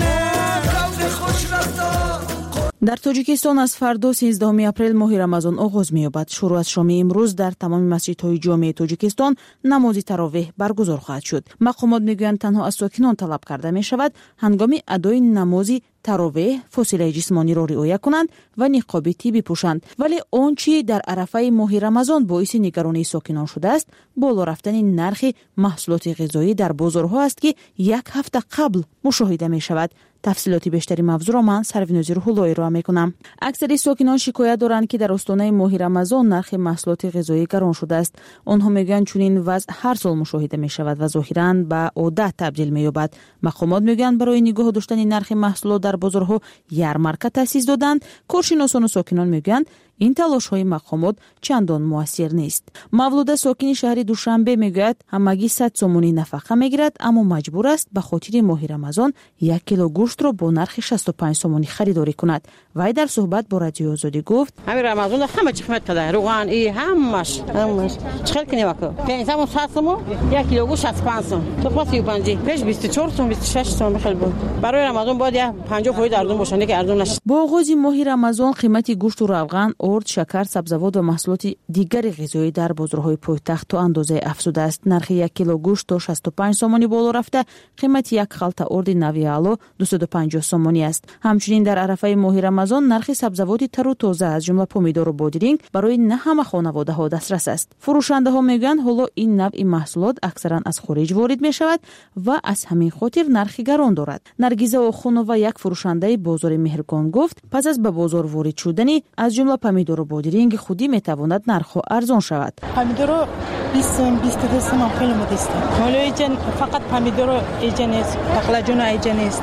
خوش رفتار. در تاجیکستان از فردا سیزدهم اپریل ماه رمضان آغاز می‌یابد. شروع از شام امروز در تمام مسجدهای جامع تاجیکستان نماز تراویح برگزار خواهد شد. مقامات میگویند تنها از ساکنان طلب کرده می‌شود هنگام ادای نماز تراویح فاصله جسمانی را رعایت کنند و نقاب طبی بپوشند. ولی آنچه در عرفه ماه رمضان باعث نگرانی ساکنان شده است بالا رفتن نرخ محصولات غذایی در بازارها است که یک هفته قبل مشاهده می شود. تفصیلات بیشتری موضوع را من سروینوزی روح‌اللهی را میکنم. اکثر ساکنان شکایت دارند که در استانه ماه رمضان نرخ محصولات غذایی گران شده است. آنها میگویند چنین وضع هر سال مشاهده می شود و ظاهراً به عادت تبدیل می‌یابد. مقامات میگویند برای نگاه داشتن نرخ محصولات در بازارها یارمارکا تأسیس دادند. کارشناسان و ساکنان میگویند این تلاش‌های مقامات چندان موثر نیست. مولوده ساکن شهر دوشنبه میگوید همگی صد سومونی نفقه میگیرد اما مجبور است به خاطر ماه رمضان یک کیلو گوشت را با نرخ شصت و پنج سومونی خریداری کند. وی در صحبت با رادیو آزادی گفت همین رمضان همه چی قیمت کرده، روغن ای همش همش چقدر کنی وقت پنجصد و صد سوم یک کیلو گوشت شصت و پنج سوم تو پاس سی و پنج پیش بیست و چهار سوم بیست و شش سوم خیلی بود. برای رمضان باید پنجاه فاصله ارزون باشه که ارزون نشه. با آغاز ماه رمضان قیمت گوشت و روغن، ارد، شکر، سبزیجات و محصولات دیگر غذایی در بازارهای پایتخت تا اندازه افزوده است. نرخ یک کیلو گوشت تا شصت و پنج سومانی بالا رفته، قیمت یک خلطه ارد نویالو دویست و پنجاه سومانی است. همچنین در عرفه ماه رمضان نرخ سبزیجات تر و تازه از جمله پومیدور و بادرینگ برای نه همه خانواده‌ها دسترس است. فروشنده‌ها میگویند حالا این نوع محصولات اکثرا از خارج وارد می‌شود و از همین خاطر نرخ گران دارد. نرگیزه اوخونووا یک فروشنده بازار مهرگان گفت پس از به بازار وارد شدنی از جمله پومیدور و بادرینگ خودی میتواند نرخ ارزان شود. پومیدور بیست بیست و دو سوم خیلی مدست. حالا ایجن فقط پومیدور ایجن است، بقلاجون ایجن است.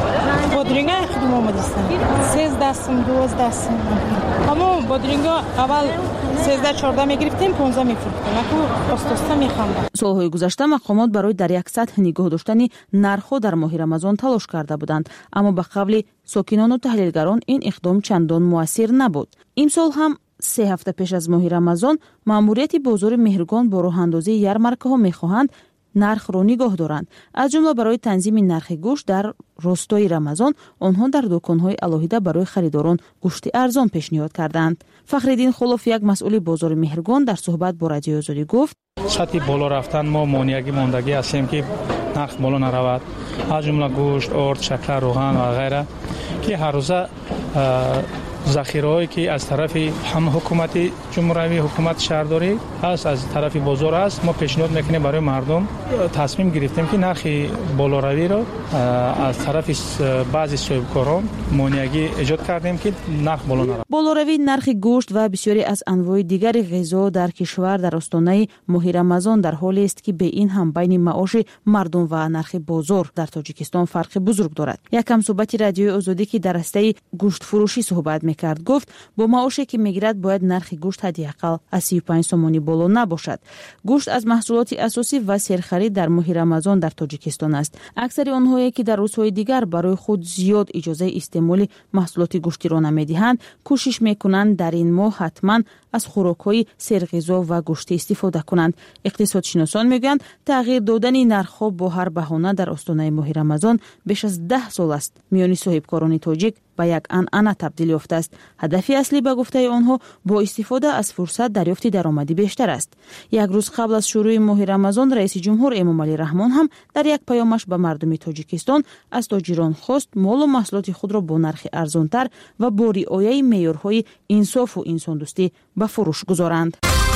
بادرینگ خیلی مدست. سیزده سوم دوازده سوم. اما بادرینگ اول سیزده چهارده میگرفتیم پانزده میفروختیم. اما استوسته میخوام. سالهای گذشته مقامات برای در یک سطح نگاه داشتن نرخ در ماه رمضان تلاش کرده بودند، اما به قول ساکنان و تحلیلگران این اقدام چندان موثر نبود. امسال هم سه هفته پیش از ماه رمضان ماموریت بازار مهرگان با راهاندازی یارمارک‌ها می‌خواهند نرخ را نگاه دارند. از جمله برای تنظیم نرخ گوشت در راستای رمضان آنها در دکان‌های علاهیده برای خریداران گوشت ارزان پیشنهاد کردند. فخرالدین خلوف یک مسئول بازار مهرگان در صحبت با رادیو آزادی گفت: سطح بالا رفتن ما مانعی ماندگی هستیم که نرخ بالا نرود. از جمله گوشت، آرد، شکر، روغن و غیره که هر روزه ذخیره‌ای که از طرف هم حکومت جمهوری حکومت شهرداری است از طرف بازار است، ما پیشنهاد میکنیم برای مردم تصمیم گرفتیم که نرخ بالاروی را از طرف بعضی صاحبکاران مانعی ایجاد کردیم که نرخ بالا نرود. بالاروی نرخ گوشت و بسیاری از انواع دیگر غذا در کشور در آستانه ماه رمضان در حالی است که به این هم بین معاش مردم و نرخ بازار در تاجیکستان فرق بزرگ دارد. یکم صحبت رادیو آزادی که در راسته گوشت فروشی صحبت کرد گفت با معاشی که میگیرد باید نرخ گوشت حداقل از سی و پنج سومانی بالا نباشد. گوشت از محصولات اساسی و سرخرید در ماه رمضان در تاجیکستان است. اکثر آنهایی که در روزهای دیگر برای خود زیاد اجازه استعمال محصولات گوشتی را نمیدهند کوشش میکنند در این ماه حتما از خوراک‌های سرغذا و گوشت استفاده کنند. اقتصادشناسان میگویند تغییر دادن نرخ‌ها با هر بهانه در آستانه ماه رمضان بیش از ده سال است میان صاحبکاران تاجیک به یک عنعنه تبدیل یافته است. هدف اصلی به گفته آنها با استفاده از فرصت دریافت درآمدی بیشتر است. یک روز قبل از شروع ماه رمضان رئیس جمهور امامعلی رحمان هم در یک پیامش به مردم تاجیکستان از تاجران خواست مال و محصولات خود را با نرخ ارزانتر و با رعایت معیارهای انصاف و انسان دوستی به فروش گذارند.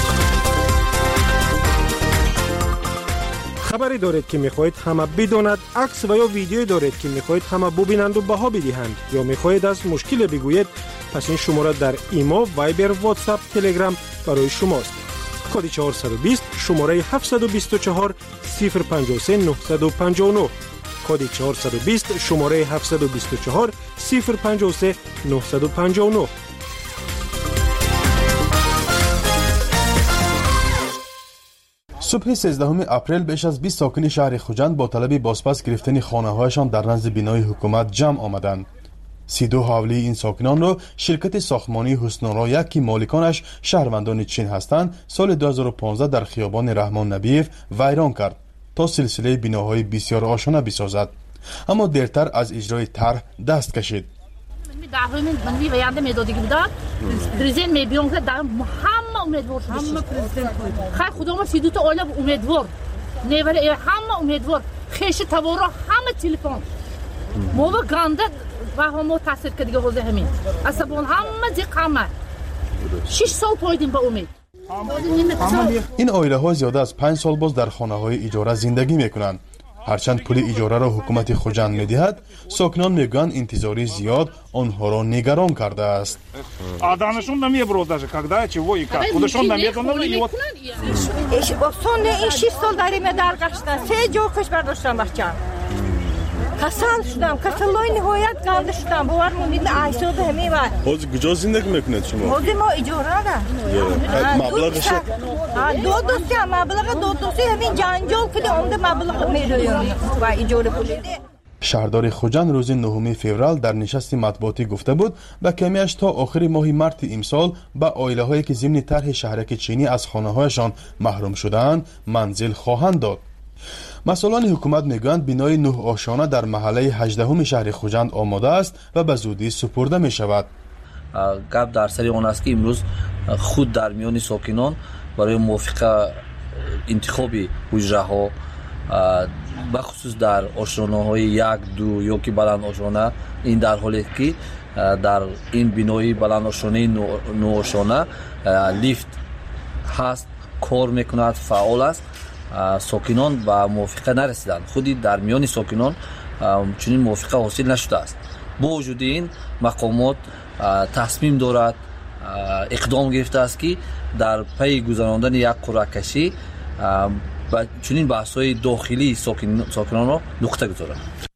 خبری دارید که میخواهید همه بداند، عکس و یا ویدیویی دارید که میخواهید همه ببینند و بها بدهند یا میخواهید از مشکل بگویید، پس این شماره در ایما، وایبر، واتساپ، تلگرام برای شماست. کد چهارصد و بیست شماره هفتصد و بیست و چهار صفر پنجاه و سه نهصد و پنجاه و نه کد چهارصد و بیست شماره هفتصد و بیست و چهار صفر پنجاه و سه نهصد و پنجاه و نه. صبح سیزدهم اپریل بیش از بیست ساکن شهر خوجند با طلب بازپس گرفتن خانه‌هایشان در نزد بینای حکومت جمع آمدند. سی دو حوالی این ساکنان را شرکت ساختمانی حسن‌آرا یک که مالکانش شهروندان چین هستند سال دو هزار و پانزده در خیابان رحمان نبیف ویران کرد تا سلسله بناهای بسیار آشنا بسازد، اما دیرتر از اجرای طرح دست کشید. من می بیانده میدادی که بودن پرزیدنت می بیان که در همه امیدوار شده همه پرزیدنت خیلی خدا ما سی دو تا آیله امیدوار نیولی همه امیدوار خیش تبارا همه تلفن ما با گنده و همه تاثیر که دیگه حوزه همین اصابون همه زی قمه شش سال پایدیم با امید. این آیله ها زیاده از پنج سال باز در خانه های اجاره زندگی میکنند. هرچند پول اجاره را حکومت خوجند میدهد، ساکنان میگویند انتظاری زیاد آنها را نگران کرده است. آدمشون نمیبرود даже когда чего и как. خودشون نمیدونن і от اصلا این شش سال داریم در گشتن سه جا کشور داشتم بچه‌م. کسل شدم کسلای نهایت گرد شدم باور مونید عیساد همه و حاضر کجا زندگی میکنید شما؟ حاضر ما اجاره ده مبلغش دو دوستی مبلغ دو دوستی همین جنجال کلی عمده مبلغ میدویم و اجاره پولی شهردار خوجند روز نهم فوریه در نشست مطبوعاتی گفته بود به کمیش تا آخر ماه مارس امسال به عائله هایی که ضمن طرح شهرک چینی از خانه هایشان محروم شدند منزل خواهند داد. مسئولان حکومت میگویند بینای نه آشانه در محله هجدهم شهر خوجند آماده است و به زودی سپرده می شود. گپ در سر آن است که امروز خود در میان ساکنان برای موافقه انتخاب حجره ها بخصوص در آشانه‌های یک دو یا که بلند آشانه این در حالی که در این بینای بلند آشانه نو آشانه لیفت هست کار میکند فعال است. ساکنان به موافقه نرسیدند. خودی در میان ساکنان چنین موافقه حاصل نشده است. با وجود این مقامات تصمیم دارد اقدام گرفته است که در پی گذراندن یک قرعه کشی و چنین بحث‌های داخلی ساکنان را نقطه گذارند.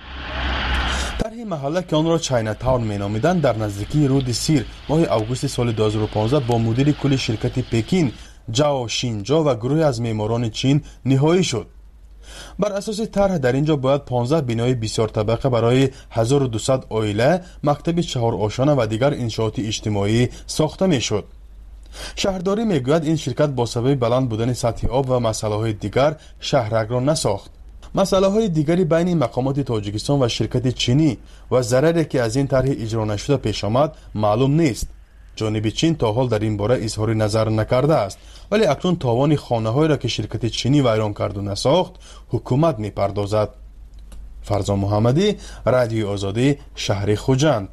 طرح محله که آن را چاینا تاون مینامیدند در نزدیکی رود سیر ماه اوگوست سال دو هزار و پانزده با مدیر کل شرکت پکین جاو شینجا و گروه از معماران چین نهایی شد. بر اساس طرح در اینجا باید پانزده بنای بسیار طبقه برای هزار و دویست عائله، مکتب چهار آشانه و دیگر انشاءات اجتماعی ساخته میشد. شهرداری میگوید این شرکت با سبب بلند بودن سطح آب و مسائل دیگر شهرک را نساخت. مسائل های دیگری بین مقامات تاجیکستان و شرکت چینی و ضرری که از این طرح اجرا نشده پیش آمد معلوم نیست. جانب چین تا حال در این باره اظهار نظر نکرده است، ولی اکنون تاوان خانه‌هایی را که شرکت چینی ویران کرد و نساخت حکومت میپردازد. فرزان محمدی، رادیو آزادی، شهر خوجند.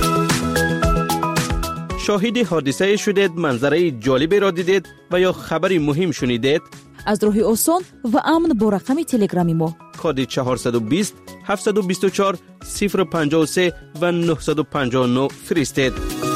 شاهد حادثه شدید، منظره جالبی را دیدید و یا خبری مهم شنیدید؟ از راه آسان و امن با رقم تلگرامی ما کد چهارصد و بیست هفتصد و بیست و چهار صفر و پنجاه و سه و نهصد و پنجاه و نه فرستید.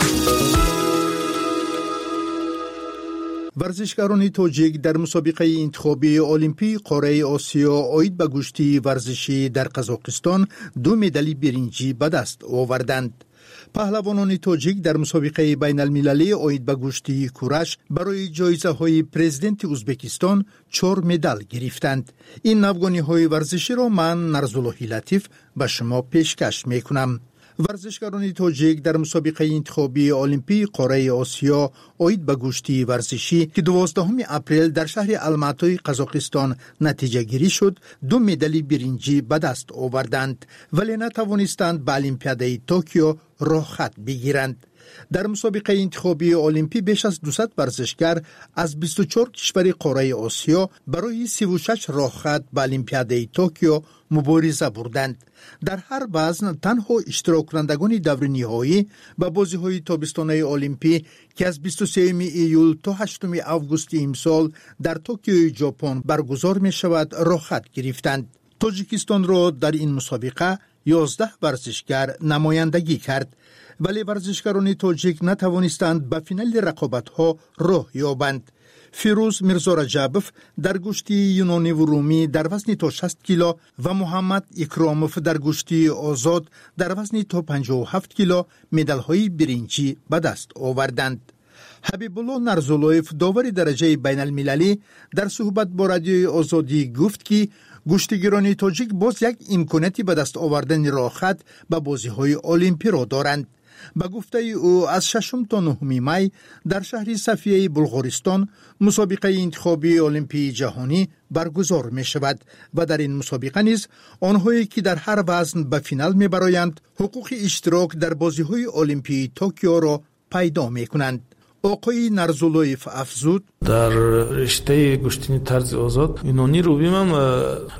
ورزشکاران تاجیک در مسابقه انتخابی المپیک قاره آسیا عاید به کشتی ورزشی در قزاقستان دو مدال برنجی به دست آوردند. پهلوانان تاجیک در مسابقه بین المللی عاید به کشتی کورش برای جایزه های پرزیدنت ازبکستان چهار مدال گرفتند. این نوگانی های ورزشی را من نرزاللهی لطیف به شما پیشکش می کنم. ورزشکاران تاجیک در مسابقه انتخابی المپیک قاره آسیا عاید به کشتی ورزشی که دوازدهم اپریل در شهر الماتای قزاقستان نتیجه گیری شد دو مدال برنجی به دست آوردند، ولی نتوانستند به المپیادای توکیو راه خط بگیرند. در مسابقه انتخابی المپیک بیش از دویست ورزشکار از بیست و چهار کشور قاره آسیا برای سی و شش راه خط به المپیادای توکیو مبارزه بردند. در هر وزن تنها اشتراک کنندگان دور نهایی به بازی‌های تابستانه المپیک که از بیست و سوم ایول تا هشتم آگوست امسال در توکیو ژاپن برگزار می شود راه خط گرفتند. تاجیکستان را در این مسابقه یازده ورزشکار نمایندگی کرد، ولی ورزشکاران تاجیک نتوانستند به فینال رقابت‌ها راه یابند. فیروز میرزا رجبوف در گشتی یونانی و رومی در وزن تا شصت کیلو و محمد اکراموف در گشتی آزاد در وزن تا پنجاه و هفت کیلو مدال‌های برنجی به دست آوردند. حبیب الله نرزولویف داور درجه بین المللی در صحبت با رادیوی آزادی گفت که گشتیگران تاجیک باز یک امکاناتی به دست آوردن راه خط به بازی‌های المپیک را دارند. با گفته او از ششم تا نهم می در شهر صفیه بلغارستان مسابقه انتخابی المپیک جهانی برگزار می شود و در این مسابقه نیز آنهایی که در هر وزن به فینال می برآیند حقوق اشتراک در بازی‌های المپیک توکیو را پیدا می کنند. آقای نرزولویف افزود در رشته گشتنی طرز آزاد یونانی روبیم هم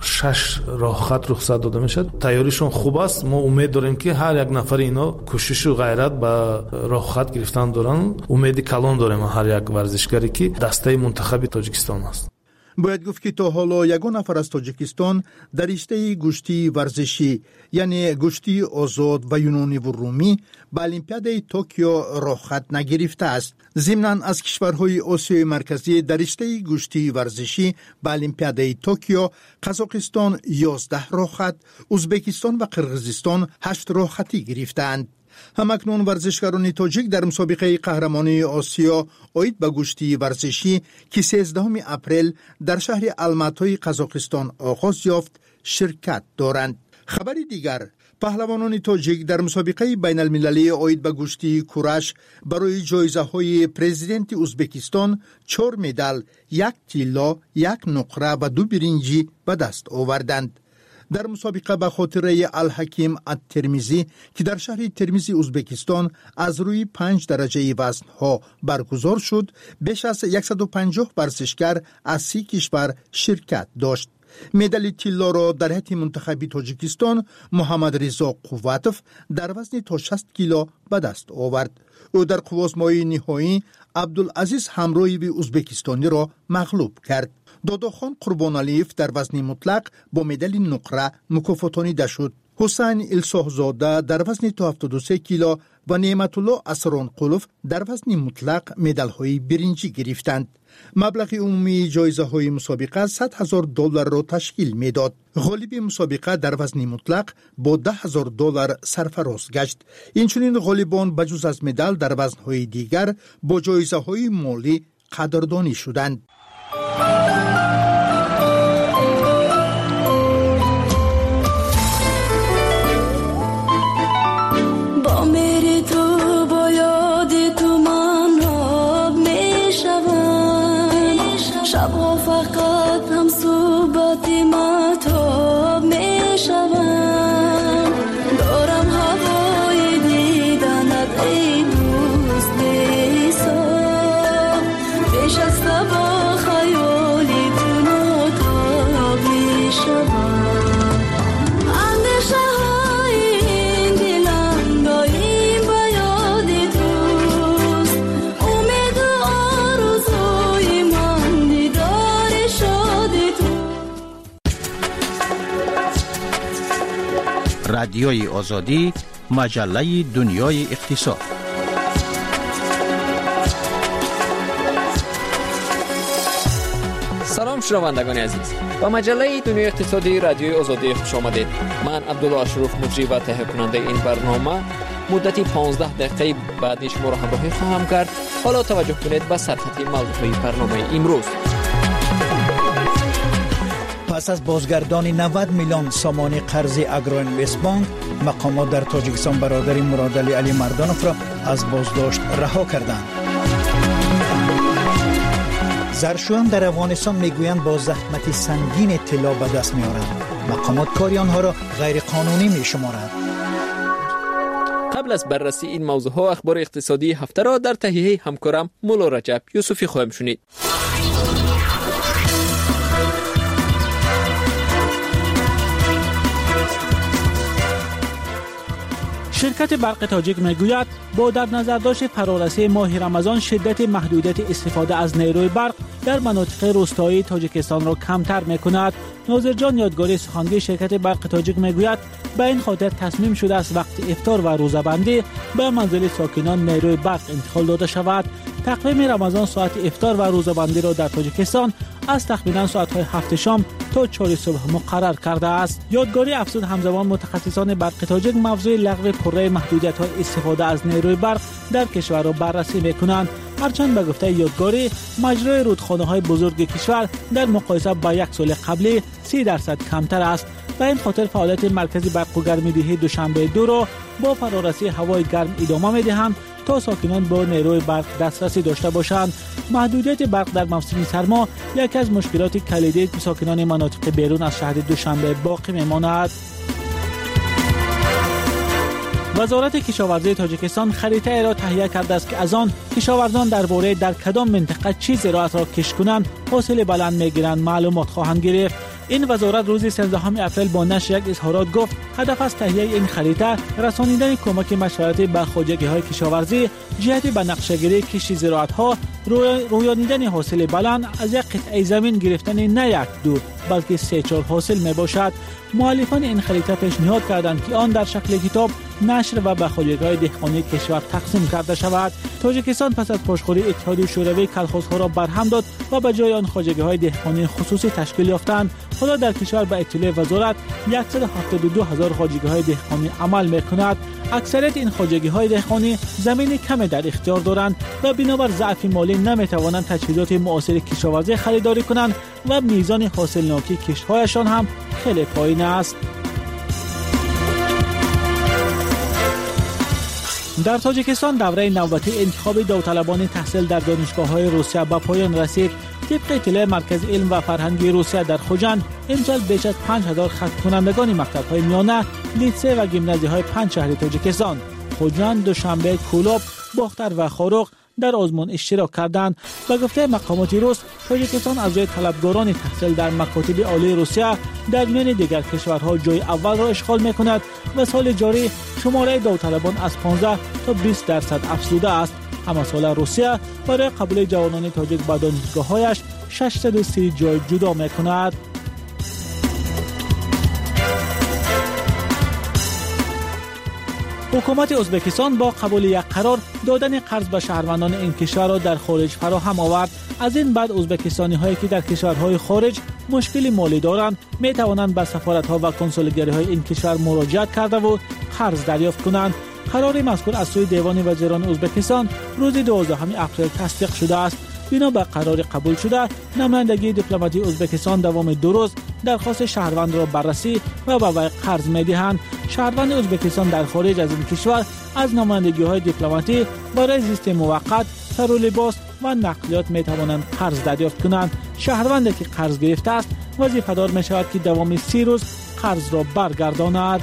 شش راه خط رخصت داده میشد. تیاریشون خوب است. ما امید داریم که هر یک نفر اینا کوشش و غیرت با راه خط گرفتن دارن. امید کلان داریم هر یک ورزشکاری که دسته منتخب تاجیکستان است. باید گفت که تا حالا یگان نفر از تاجیکستان در رشته گشتی ورزشی یعنی گشتی آزاد و یونانی و رومی به المپیادای توکیو راه خط نگرفته است. ضمناً از کشورهای آسیای مرکزی در رشته گشتی ورزشی به المپیادای توکیو قزاقستان یازده راه خط، ازبکستان و قرقیزستان هشت راه خطی گرفتند. همکنون ورزشکاران تاجیک در مسابقه قهرمانی آسیا عاید به گشتی ورزشی که سیزدهم اپریل در شهر الماتای قزاقستان آغاز یافت شرکت دارند. خبر دیگر، پهلوانان تاجیک در مسابقه بین المللی عاید به گشتی کورش برای جایزه های پرزیدنت ازبکستان چهار مدال، یک طلا، یک نقره و دو برنجی به دست آوردند. در مسابقه به خاطره الحکیم الترمیزی که در شهر ترمیز ازبکستان از روی پنج درجه وزن ها برگزار شد، بیش از صد و پنجاه ورزشکار از سی کشور شرکت داشت. مدال طلا را در هیئت منتخبی تاجیکستان محمد رضا قوتوف در وزن تا شصت کیلو به دست آورد. او در قوازمای نهایی عبدالعزیز همرویی ازبکستانی را مغلوب کرد. داداخان قربانالیف در وزن مطلق با مدال نقره مکافاتانیده شد. حسین الساهزاده در وزن تا هفتاد و سه کیلو و نعمت الله اسران قلوف در وزن مطلق مدال های برنجی گرفتند. مبلغ عمومی جایزه های مسابقه صد هزار دلار را تشکیل می داد. غالب مسابقه در وزن مطلق با ده هزار دلار سرفراز گشت. اینچنین غالبان بجز از مدال در وزن های دیگر با جایزه های مالی قدردانی شدند. با میری تو با یاد تو من آب می رادیوی آزادی، مجله دنیای اقتصاد. سلام شنوندگان عزیز، با مجله دنیای اقتصادی رادیوی آزادی خوش آمدید. من عبدالله اشرف مجری و تهیه کننده این برنامه مدتی پانزده دقیقه بعدی شما را همراهی خواهم کرد. حالا توجه کنید به سرخط موضوعی برنامه امروز. پس از بازگردانی نود میلیون سامانی قرض اگروینوست بانک، مقامات در تاجیکستان برادر مرادعلی علی مردانوف را از بازداشت رها کردند. زرشویان در افغانستان میگویند با زحمت سنگین طلا به دست میارند. مقامات کاری آنها را غیر قانونی میشمارند. قبل از بررسی این موضوع ها، اخبار اقتصادی هفته را در تهیه همکارم مولا رجب یوسفی خواهیم شنید. شرکت برق تاجیک میگوید با در نظر داشت فرارسی ماه رمضان شدت محدودیت استفاده از نیروی برق در مناطق روستایی تاجیکستان را کمتر میکند. ناظر جان یادگاری سخنگوی شرکت برق تاجیک میگوید به این خاطر تصمیم شده است وقت افطار و روزه‌بندی به منزل ساکنان نیروی برق انتقال داده شود. تقویم رمضان ساعت افطار و روزه‌بندی را در تاجیکستان از تقریباً ساعت‌های هفت شام تا چهار صبح مقرر کرده است. یادگاری افزود همزمان متخصصان برق تاجیک موضوع لغو پره محدودیت‌های استفاده از نیروی برق در کشور را بررسی می‌کنند. هرچند به گفته یادگاری مجرای رودخانه‌های بزرگ کشور در مقایسه با یک سال قبلی سی درصد کمتر است. به این خاطر فعالیت مرکزی برق و گرم‌دهی دوشنبه دو را با فرارسی هوای گرم ادامه می‌دهند تا ساکنان با نیروی برق دسترسی داشته باشند. محدودیت برق در موسم سرما یکی از مشکلات کلیدی که ساکنان مناطق بیرون از شهر دوشنبه باقی می‌ماند. وزارت کشاورزی تاجیکستان خریطه را تهیه کرده است که از آن کشاورزان درباره در کدام منطقه چه زراعت را کشت کنند حاصل بلند می‌گیرند معلومات خواهند گرفت. این وزارت روز سیزدهم اپریل با نشر یک اظهارات گفت هدف از تهیه این خریطه رسانیدن کمک مشورتی به خواجگی‌های کشاورزی جهت به نقشه‌گیری کشت زراعت‌ها، رویانیدن حاصل بلند از یک قطعه زمین گرفتن نه یک دو بلکه سه چهار حاصل میباشد. مؤلفان این خریطه پیشنهاد کردند که آن در شکل کتاب نشر و به خواجگی‌های دهقانی کشور تقسیم کرده شود. تاجیکستان پس از پشتخوری اتحادیه شوروی کلخوزها را برهم داد و به جای آن خواجگی‌های دهقانی خصوصی تشکیل یافتند. حالا در کشور به اطلاع وزارت صد و هفتاد و دو هزار خواجگی‌های دهقانی عمل می‌کند. اکثریت این خواجگی‌های دهقانی زمین کمی در اختیار دارند و بنابر ضعف مالی نمی‌توانند تجهیزات معاصر کشاورزی خریداری کنند و میزان حاصلناکی کشت‌هایشان هم خیلی پایین است. در تاجیکستان دوره نوبتی انتخاب داوطلبان تحصیل در دانشگاه‌های روسیه به پایان رسید. طبق اطلاع مرکز علم و فرهنگی روسیه در خوجند امسال بیش از پنج هزار ختم کنندگان مکتب‌های میانه، لیسه و گیمنازی‌های پنج شهر تاجیکستان خوجند، دوشنبه، کولاب، باختر و خاروق در آزمون اشتراک کردند. به گفته مقامات روس، تاجیکستان از روی طلبگاران تحصیل در مکاتب عالی روسیه در میان دیگر کشورها جای اول را اشغال می‌کند و سال جاری شماره داوطلبان از پانزده تا بیست درصد افزوده است. اما سال روسیه برای قبول جوانان تاجیک به دانشگاه‌هایش ششصد و سی جای جدا می‌کند. حکومت ازبکستان با قبول یک قرار دادن قرض به شهروندان این کشور را در خارج فراهم آورد. از این بعد ازبکستانی هایی که در کشورهای خارج مشکلی مالی دارند می توانند به سفارت ها و کنسولگری های این کشور مراجعت کرده و قرض دریافت کنند. قرار مذکور از سوی دیوان وزیران ازبکستان روز دوازدهم اپریل تصدیق شده است. بنا به قرار قبول شده، نمایندگی دیپلماتی ازبکستان دوام دو روز درخواست شهروند را بررسی و به وی قرض می‌دهند. شهروند ازبکستان در خارج از این کشور از نمایندگی‌های دیپلماتی برای زیست موقت، سر و لباس و نقلیات می‌توانند قرض دریافت کنند. شهروندی که قرض گرفته است وظیفه‌دار می‌شود که دوام سی روز قرض را برگرداند.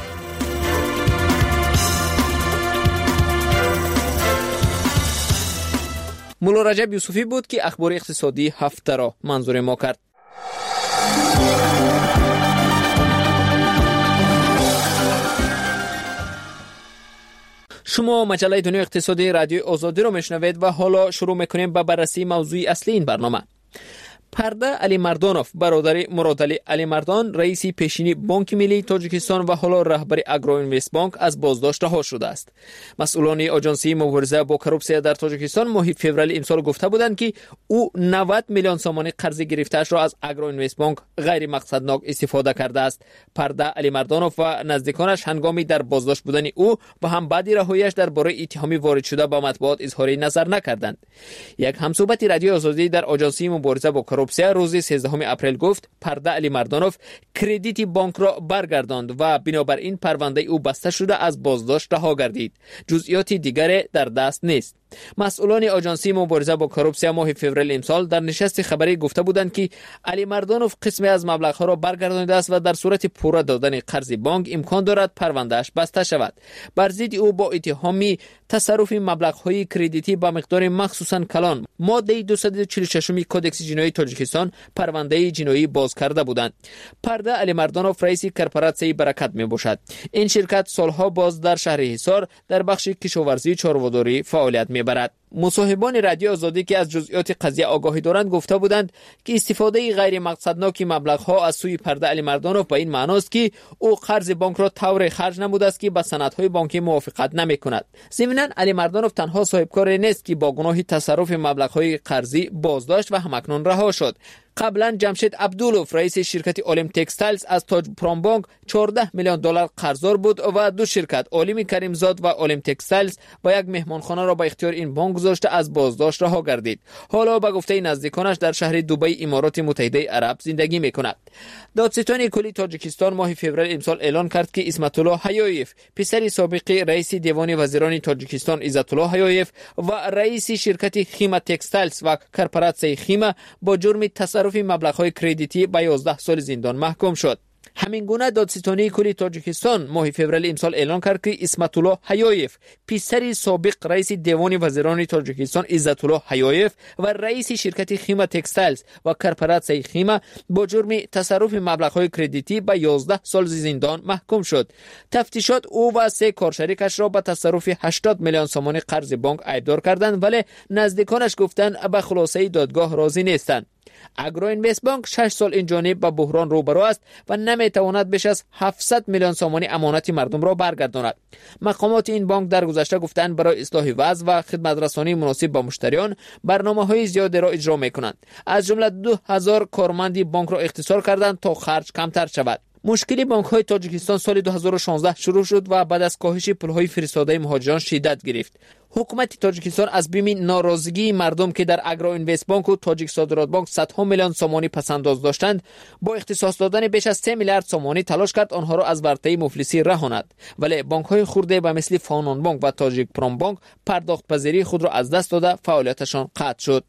مولا رجب یوسفی بود که اخبار اقتصادی هفته را منظور ما کرد. شما مجله دنیای اقتصادی رادیو آزادی را میشنوید و حالا شروع میکنیم به بررسی موضوع اصلی این برنامه. پرده علی مردانوف برادر مراد علی علی مردان رئیس پیشینی بانک ملی تاجیکستان و حالا رهبر اگرو اینوست بانک از بازداشت رها شده است. مسئولان آژانسی مبارزه با کروپسیا در تاجیکستان ماه فوریه امسال گفته بودند که او نود میلیون سومانی قرض گرفته‌اش را از اگرو اینوست بانک غیر مقصدناک استفاده کرده است. پرده علی مردانوف و نزدیکانش هنگامی در بازداشت بودن او و هم بعد رهایی‌اش درباره اتهامی وارد شده با مطبوعات اظهار نظر نکردند. یک همصحبت رادیو آزادی در آژانسی مبارزه با کروپسیا روز سیزدهم اپریل گفت پرده علی مردانوف کردیت بانک را برگرداند و بنابراین پرونده او بسته شده از بازداشت رها گردید. جزئیات دیگر در دست نیست. مسئولان آژانسی مبارزه با کروپسیا ماه فوریه امسال در نشست خبری گفته بودند که علی مردانوف قسمی از مبلغ‌ها را برگردانیده است و در صورت پوره دادن قرض بانک امکان دارد پروندهش بسته شود. بر ضد او با اتهامی تصرف مبلغ‌های کردیتی با مقدار مخصوصاً کلان ماده دویست و چهل و شش کدکس جنایی تاجیکستان پرونده جنایی باز کرده بودند. پرده علی مردانوف رئیس کارپوراسیون برکت میباشد. این شرکت سالها باز در شهر حصار در بخش کشاورزی چاره‌داری فعالیت میبرد. مصاحبان رادیو آزادی که از جزئیات قضیه آگاهی دارند گفته بودند که استفاده غیر مقصدناک مبلغ‌ها از سوی پرده علی مردانوف به این معنی است که او قرض بانک را طور خرج نموده است که با سندهای بانکی موافقت نمی‌کند. ضمناً علی مردانوف تنها صاحبکار نیست که با گناه تصرف مبلغ‌های قرضی بازداشت و همکنون رها شد. قبلا جمشید عبدولوف رئیس شرکت اولیم تکستایلز از تاج پرام بانک چهارده میلیون دلار قرضدار بود و دو شرکت اولیم کریمزاد و اولیم تکستایلز با یک مهمانخانه را به اختیار این بانک گذاشته از بازداشت رها گردید. حالا به گفته نزدیکانش در شهر دبی امارات متحده عرب زندگی میکند. دادستان کلی تاجیکستان ماه فوریه امسال اعلان کرد که اسمت الله حیایف پسر سابق رئیس دیوان وزیران تاجیکستان عزت الله حیایف و رئیس شرکت خیمه تکستایلز و کارپوراسیون خیمه با جرم تصرف مبلغ‌های کردیتی به یازده سال زندان محکوم شد. همین گونه دادستانی کلی تاجیکستان ماه فوریه امسال اعلان کرد که اسمت الله حیایف پسر سابق رئیس دیوان وزیران تاجیکستان عزت الله حیایف و رئیس شرکت خیمه تکستایلز و کارپوراسیون خیمه با جرم تصرف مبلغ‌های کردیتی به یازده سال زندان محکوم شد. تفتیشات او و سه کارشریکش را به تصرف هشتاد میلیون سومانی قرض بانک ایبدار کردند ولی نزدیکانش گفتند به خلاصه دادگاه راضی نیستند. اگرو اینوست بانک شش سال این جانب با بحران روبرو است و نمیتواند بیش از هفتصد میلیون سومانی امانت مردم را برگرداند. مقامات این بانک در گذشته گفتند برای اصلاح وضع و خدمت رسانی مناسب با مشتریان برنامه‌های زیادی را اجرا می‌کنند. از جمله دو هزار کارمند بانک را اختصار کردند تا خرج کمتر شود. مشکل بانک‌های تاجیکستان سال دو هزار و شانزده شروع شد و بعد از کاهش پول‌های فرستاده مهاجران شدت گرفت. حکومت تاجیکستان از بیم ناراضگی مردم که در اگرو اینوست بانک و تاجیک صادرات بانک صدها میلیون سومانی پسنداز داشتند با اختصاص دادن بیش از سه میلیارد سومانی تلاش کرد آنها را از ورطه مفلسی رهاند. ولی بانک‌های خرده به مثل فانان بانک و تاجیک پرام بانک پرداخت پذیری خود را از دست داده فعالیتشان قطع شد.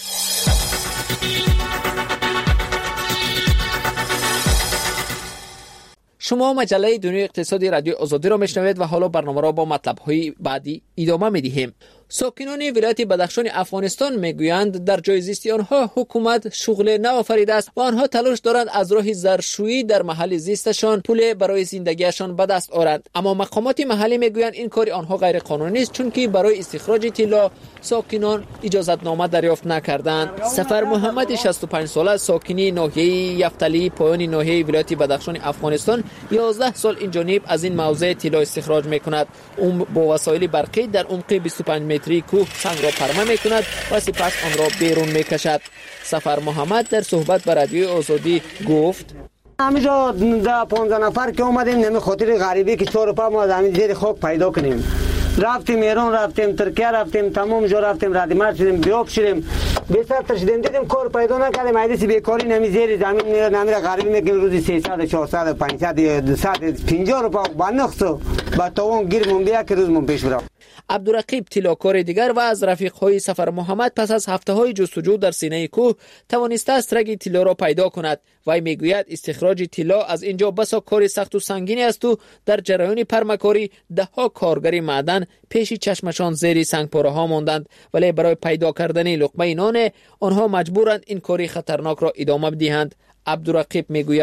شما مجله دنیای اقتصادی رادیو آزادی را میشنوید و حالا برنامه را با مطلب‌های بعدی ادامه می‌دهیم. ساکنان ولایت بدخشان افغانستان میگویند در جای زیستی آنها حکومت شغل نوآفریده است و آنها تلاش دارند از راه زرشویی در محل زیستشان پول برای زندگیشان به دست آورند. اما مقامات محلی میگویند این کار آنها غیر قانونی است چون که برای استخراج طلا ساکنان اجازه‌نامه دریافت نکردند. سفر محمد شصت و پنج ساله ساکنی ناحیه یفتلی پایان ناحیه ولایت بدخشان افغانستان یازده سال این جانب از این موضع طلا استخراج میکند. اون با وسایل برقی در عمق بیست و پنج متری کوه سنگ را پرمه میکند و سپس آن را بیرون میکشد. سفر محمد در صحبت با رادیو آزادی گفت همینجا ده پانزده نفر که اومدیم نمی خاطر غریبی که چهار پا ما همین زیر خاک پیدا کنیم. رفتیم ایران، رفتیم ترکیه، رفتیم تمام جا رفتیم ردیمرد شدیم، بیاب شدیم، بیشتر ترشیدیم، دیدیم کار پیدا نکردیم. ایدیسی بیکاری نمی زیر زمین میره نمیره غریبی میکنیم روزی سیصد چهارصد پانصد دویست پنجاه روپا با نقص با توان گیرمون بیا که روزمون پیش برم. عبدالرقیب طلاکار دیگر و از رفیق‌های سفر محمد پس از هفته‌های جستجو در سینه کوه توانسته است رگ طلا را پیدا کند. وی میگوید استخراج طلا از اینجا بسا کار سخت و سنگینی است و در جریان پرمکاری ده ها کارگر معدن پیش چشمشان زیر سنگپاره ها ماندند، ولی برای پیدا کردن لقمه نان آنها مجبورند این کاری خطرناک را ادامه بدهند. عبدالرقیب میگوید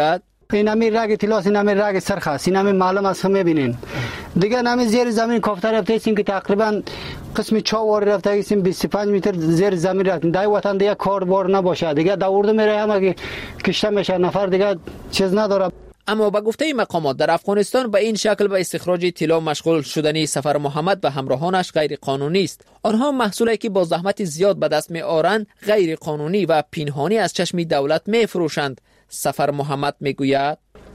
این همی رگ تلاس، این همی رگ سرخ است، این همی معلوم است هم میبینین دیگه. نمی زیر زمین کافتر رفته ایستیم که تقریبا قسم چاوار رفته ایستیم بیست و پنج متر زیر زمین رفتیم. در وطن دیگه کار بار نباشه دیگه، دورده میره همه که کشته میشه، نفر دیگه چیز نداره. اما به گفته مقامات در افغانستان به این شکل به استخراج طلا مشغول شدنی سفر محمد و همراهانش غیر قانونی است. آنها محصولی که با زحمت زیاد به دست می آورند غیر قانونی و پنهانی از چشم دولت می فروشند. سفر محمد می گوید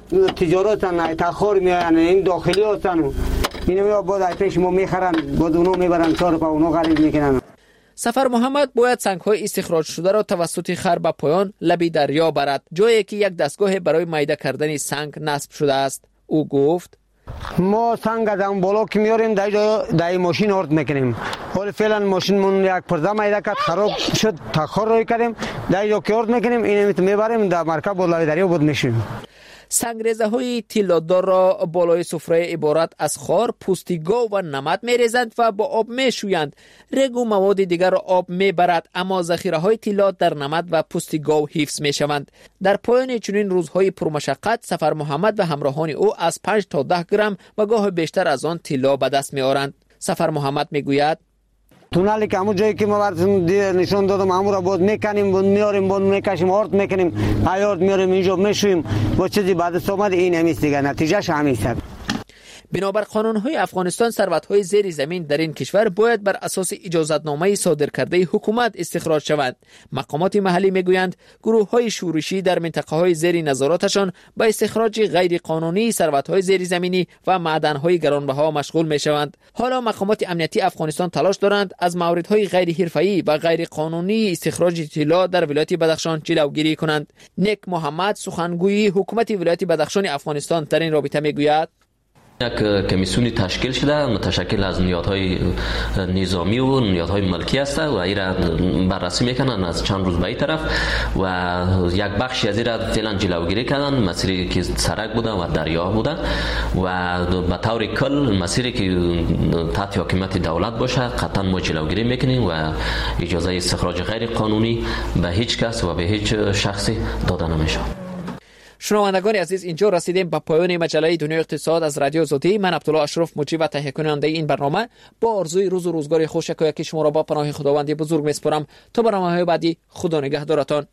تجارت نه تاخور میان، این داخلی هستن، اینو بعد پیش ما میخرن، بعد اونو میبرن چهار پا اونو خرید میکنن. سفر محمد باید سنگ‌های استخراج شده را توسط خر به پایان لب دریا برد، جایی که یک دستگاه برای میده کردن سنگ نصب شده است. او گفت ما سنگ از اون بالا که میاریم در در ماشین آرد میکنیم. حالا فعلا ماشین مون یک پرده میده کرد خراب شد، تاخر روی کردیم، در جا که آرد میکنیم اینو میبریم در مرکب بالا دریا بود میشیم. سنگریزه های تیلادار را بالای سفره عبارت از خار، پوستی گاو و نمد می ریزند و با آب می شویند. رگ و مواد دیگر را آب می برد، اما ذخیره های تیلاد در نمد و پوستی گاو حفظ می شوند. در پایان چنین روزهای پرمشقت سفر محمد و همراهان او از پنج تا ده گرم و گاه بیشتر از آن طلا به دست می آورند. سفر محمد می گوید تونالی که همون جایی که ما براتون نشون دادم همون را بود میکنیم، بود میاریم، بود میکشیم، آرد میکنیم، آرد میاریم اینجا میشویم، با چیزی بعد از اومد این همیست دیگه، نتیجهش همیست. بنابر قانون‌های افغانستان ثروت‌های زیر زمین در این کشور باید بر اساس اجازتنامه صادر کرده حکومت استخراج شوند. مقامات محلی میگویند گروه‌های شورشی در منطقه‌های زیر نظارتشان به استخراج غیر قانونی ثروت‌های زیر زمینی و معدن‌های گرانبها مشغول می‌شوند. حالا مقامات امنیتی افغانستان تلاش دارند از موردهای غیر حرفه‌ای و غیر قانونی استخراج طلا در ولایت بدخشان جلوگیری کنند. نیک محمد سخنگوی حکومت ولایت بدخشان افغانستان در این رابطه میگوید یک کمیسیونی تشکیل شده متشکل از نهادهای نظامی و نهادهای ملکی است و این را بررسی میکنن از چند روز به این طرف و یک بخشی از این را فعلا جلوگیری کردن، مسیری که سرک بوده و دریا بوده و به طور کل مسیری که تحت حکومت دولت باشه قطعا ما جلوگیری میکنیم و اجازه استخراج غیر قانونی به هیچ کس و به هیچ شخصی داده نمیشه. شنوندگان عزیز، اینجا رسیدیم به پایان مجله دنیای اقتصاد از رادیو آزادی. من عبدالله اشرف مجری و تهیه کننده این برنامه با آرزوی روز و روزگار خوش که شما را با پناه خداوند بزرگ میسپارم. تا برنامه‌های بعدی خدا نگهدارتان.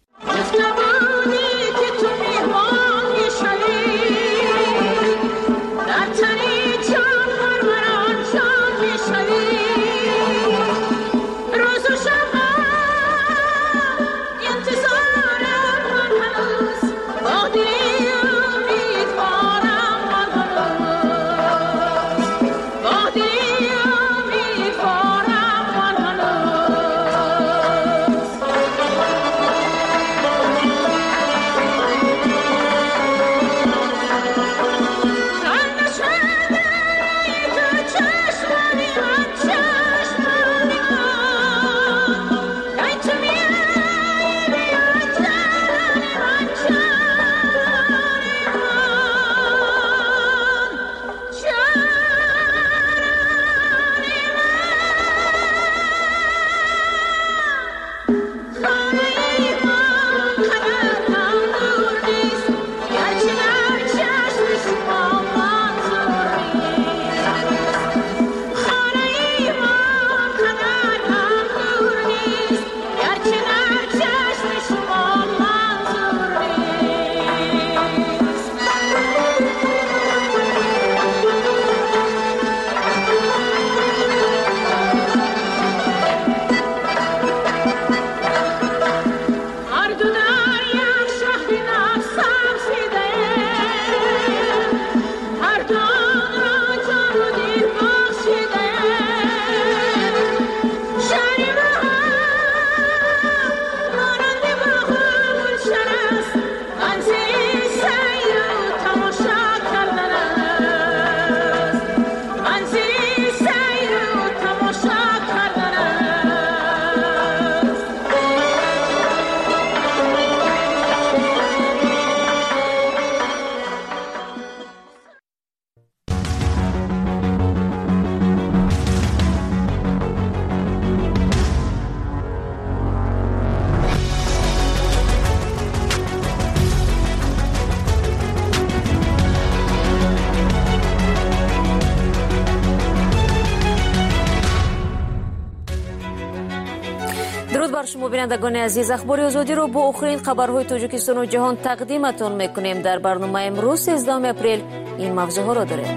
شما بینندگان عزیز، اخبار آزادی رو با آخرین خبرهای تاجیکستان و جهان تقدیمتون میکنیم. در برنامه امروز سیزدهم اپریل این موضوعها را داریم.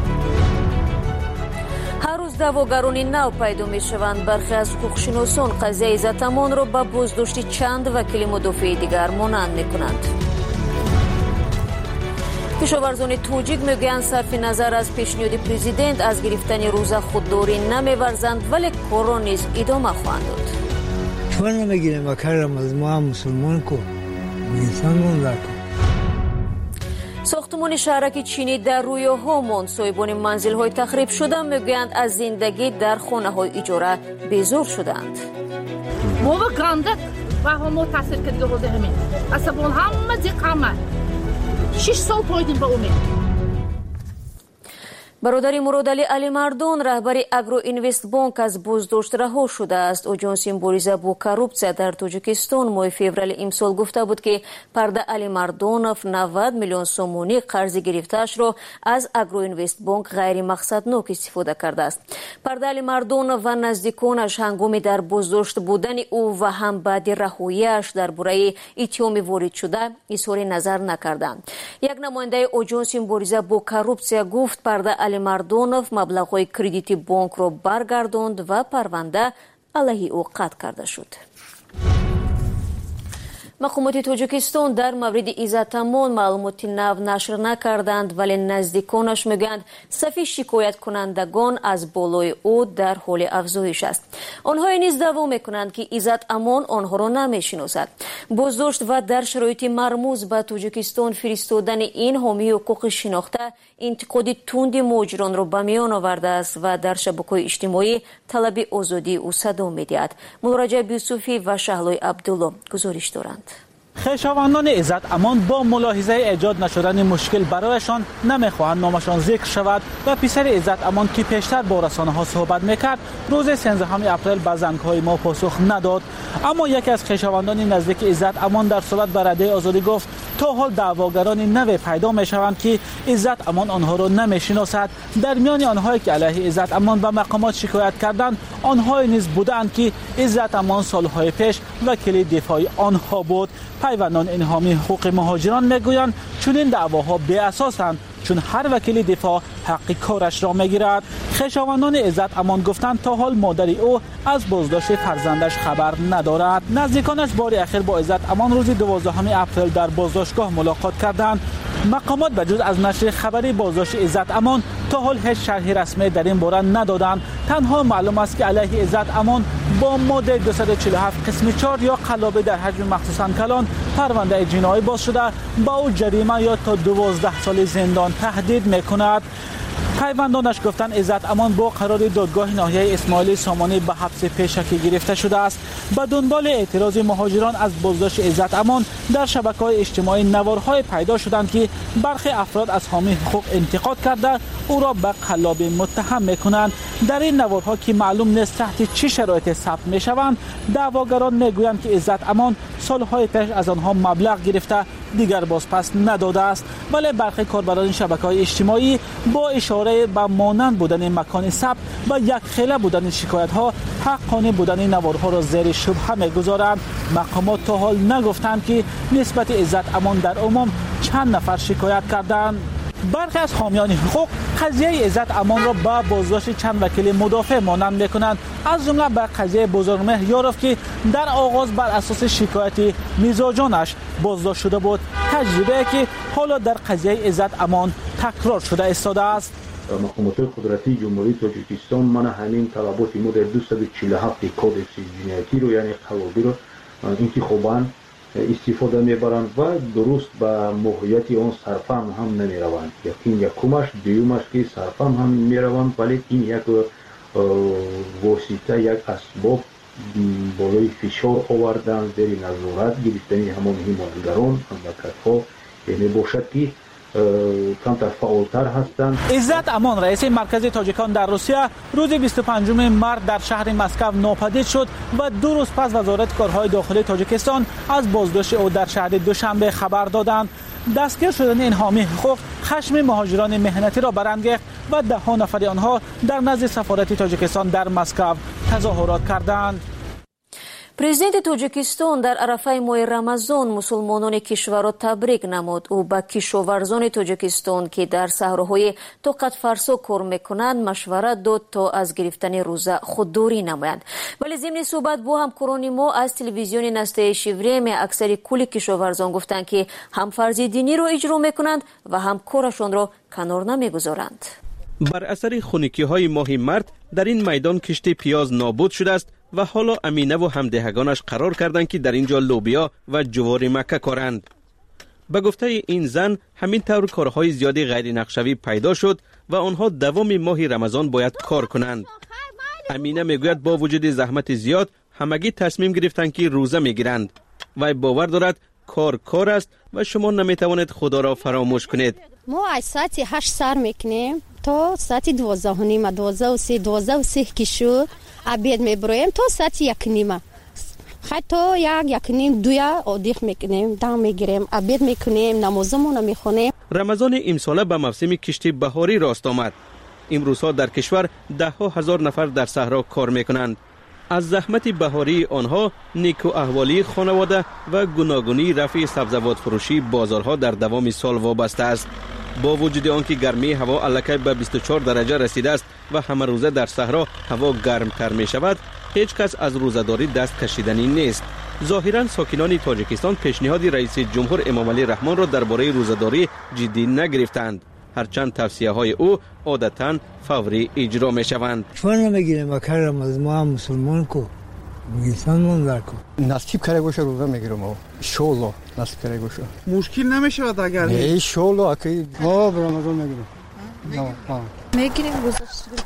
هر روز دعواگرانی نو پیدا می شوند. برخی از حقوقشناسان قضیه عزت امان را به بازداشت چند وکیل مدافع دیگر مانند می کنند. کشاورزان توجیک میگویند صرف نظر از پیشنهاد پرزیدنت از گرفتن روزه خودداری نمیورزند، ولی کار را نیز ادامه خواهند داد. چون نمیگیریم و کارم از ما هم مسلمان کو انسان مونده کو. ساختمان شهرک چینی در روی هامون، صاحبان منزل های تخریب شده میگویند از زندگی در خانه های اجاره بیزار شدند. ما و گندک و همو تاثیر کردگی بوده همین اصابون همه زی قمه شش سال پایدیم به امید. برادر مرادعلی علی مردان رهبری اگرو اینوست بانک از بازداشت رها شده است. آژانس مبارزه با کروپسیا در تاجیکستان ماه فوریه امسال گفته بود که پرده علی مردانوف نود میلیون سومونی قرض گرفته‌اش را از اگرو اینوست بانک غیر مقصدناک استفاده کرده است. پرده علی مردانوف و نزدیکانش هنگام در بازداشت بودن او و هم بعد رهایی‌اش درباره اتهام وارد شده اظهار نظر نکردند. یک نماینده آژانس مبارزه با کروپسیا گفت پرده علی مردانوف مبلغ‌های کردیتی بانک را برگرداند و پرونده علیه او قطع کرده شد. مقامات تاجیکستان در مورد عزت امان معلومات نو نشر نکردند، ولی نزدیکانش میگویند صف شکایت کنندگان از بالای او در حال افزایش است. آنها نیز دعوا میکنند که عزت امان آنها را نمیشناسد. بازداشت و در شرایط مرموز به تاجیکستان فرستادن این حامی حقوق شناخته انتقاد تند مهاجران را به میان آورده است و در شبکه‌های اجتماعی طلب آزادی او صدا می‌دهد. مراجع یوسفی و شهلای عبدالله گزارش دارند. خویشاوندان عزت امان با ملاحظه ایجاد نشدن مشکل برایشان نمیخواهند نامشان ذکر شود و پسر عزت امان که پیشتر با رسانه‌ها صحبت میکرد روز سیزدهم اپریل به زنگ‌های ما پاسخ نداد. اما یکی از خویشاوندان نزدیک عزت امان در صحبت با رادیو آزادی گفت تا حال دعواگرانی نو پیدا میشوند که عزت امان آنها را نمیشناسد. در میان آنهایی که علیه عزت امان به مقامات شکایت کردند آنهایی نیز بودند که عزت امان سالهای پیش وکیل دفاعی آنها بود. پیوندان این حامی حقوق مهاجران میگویند چون این دعواها بی اساسند، چون هر وکیل دفاع حق کارش را میگیرد. خویشاوندان عزت امان گفتند تا حال مادر او از بازداشت فرزندش خبر ندارد. نزدیکانش بار اخیر با عزت امان روز دوازدهم اپریل در بازداشتگاه ملاقات کردند. مقامات بجز از نشر خبری بازداشت عزت امان تا حال هیچ شرحی رسمی در این باره ندادند. تنها معلوم است که علیه عزت امان با ماده دویست و چهل و هفت قسم چهار یا قلابه در حجم مخصوصاً کلان پرونده جنایی باز شده با او جریمه یا تا دوازده سال زندان تهدید میکند. پیوندانش گفتند عزت امان با قرار دادگاه ناحیه اسماعیلی سامانی به حبس پیشکی گرفته شده است. به دنبال اعتراض مهاجران از بازداشت عزت امان در شبکه‌های اجتماعی نوارهای پیدا شدند که برخی افراد از حامی حقوق انتقاد کرده او را به قلابه متهم میکنند. در این نوارها که معلوم نیست تحت چه شرایطی ثبت میشوند دعواگران میگویند که عزت امان سالهای پیش از آنها مبلغ گرفته دیگر بازپس نداده است، ولی برخی کاربران شبکه‌های اجتماعی با اشاره به مانند بودن مکان ثبت و یک خیله بودن شکایت‌ها حقانه بودن نوارها را زیر شبهه می‌گذارند. مقامات تا حال نگفتند که نسبت عزت امان در عموم چند نفر شکایت کردند. برخی از حامیان حقوق قضیه عزت امان را به بازداشت چند وکیل مدافع مانند میکنند، از جمله به قضیه بزرگمهر یاروف که در آغاز بر اساس شکایت میزاجانش بازداشت شده بود، تجربه که حالا در قضیه عزت امان تکرار شده ایستاده است. مقامات قدرتی جمهوری تاجیکستان من همین طلبات ما در دویست و چهل و هفت کودکس جنایتی رو یعنی قوابی رو انتخاباً استفاده میبرند و درست به موقعیت آن صرفم هم نمیروند. یکین یکمش دیومش که صرفم هم میروند، ولی این یک واسطه یک اسباب بالای فشار آوردن زیر نظارت گرفتن همان حمایتگران مملکت‌ها یعنی باشد که کمتر فعالتر هستند. عزت امان رئیس مرکز تاجیکان در روسیه روز بیست و پنجم مارس در شهر مسکو ناپدید شد و دو روز پس وزارت کارهای داخلی تاجیکستان از بازداشت او در شهر دوشنبه خبر دادند. دستگیر شدن این حامی حقوق خشم مهاجران مهنتی را برانگیخت و ده ها نفر آنها در نزد سفارت تاجیکستان در مسکو تظاهرات کردند. президенти тоҷикистон дар арафаи моҳи рамазон мусулмонони кишвар ро табрик намуд. ӯ ба кишоварзони тоҷикистон ки дар саҳроҳои тоқатфарсо кор мекунанд машварат дод то аз гирифтани рӯза худдорӣ намоянд. вале зимни суҳбат бо ҳамкорони мо аз телевизиони настоящее время аксари кули кишоварзон гуфтанд ки ҳам фарзи диниро иҷро мекунанд ва ҳам корашонро канор намегузоранд. бар асари хунукиҳои моҳи март дар ин майдон кишти пиёз нобуд шудааст ва ҳоло аминаву ҳамдеҳагонаш қарор карданд ки дар ин ҷо лӯбиё ва ҷувори макка коранд. ба гуфтаи ин зан ҳамин тавр корҳои зиёди ғайринақшавӣ пайдо шуд ва онҳо давоми моҳи рамазон бояд кор кунанд. амина мегӯяд бо вуҷуди заҳмати зиёд ҳамагӣ тасмим гирифтанд ки рӯза мегиранд. вай бовар дорад кор кор аст ва шумо наметавонед худоро фаромӯш кунед. мо аз соати ҳашт сар мекунем то соати дувоздаҳу нима дувоздаҳу се дувоздаҳу се ки шуд обед мебироем то соати якнима ҳатто як якним дуя одиқ мекунем дам мегирем обед мекунем намозамона мехонем. рамазони имсола ба мавсими кишти баҳорӣ рост омад. имрӯзҳо дар кишвар даҳҳо ҳазор нафар дар саҳро кор мекунанд. аз заҳмати баҳории онҳо некуаҳволии хонавода ва гуногунии рафъи сабзавотфурӯшии бозорҳо дар давоми сол вобаста аст. бо вуҷуди он ки гармии ҳаво аллакай ба бисту чор дараҷа расидааст ва ҳамарӯза дар саҳро ҳаво гармтар мешавад, ҳеҷ кас аз рӯзадорӣ даст кашиданӣ нест. зоҳиран сокинони тоҷикистон пешниҳоди раиси ҷумҳур Эмомалӣ Раҳмонро дар бораи рӯзадорӣ ҷиддӣ нагирифтанд, ҳарчанд тавсияҳои ӯ одатан фаврӣ иҷро мешаванд. насиб карда боша рӯза мегирам иншоалло насиб карда боша мушкил намешавад агар не иншоалло акай мо рамазон мегирам мегирем рӯза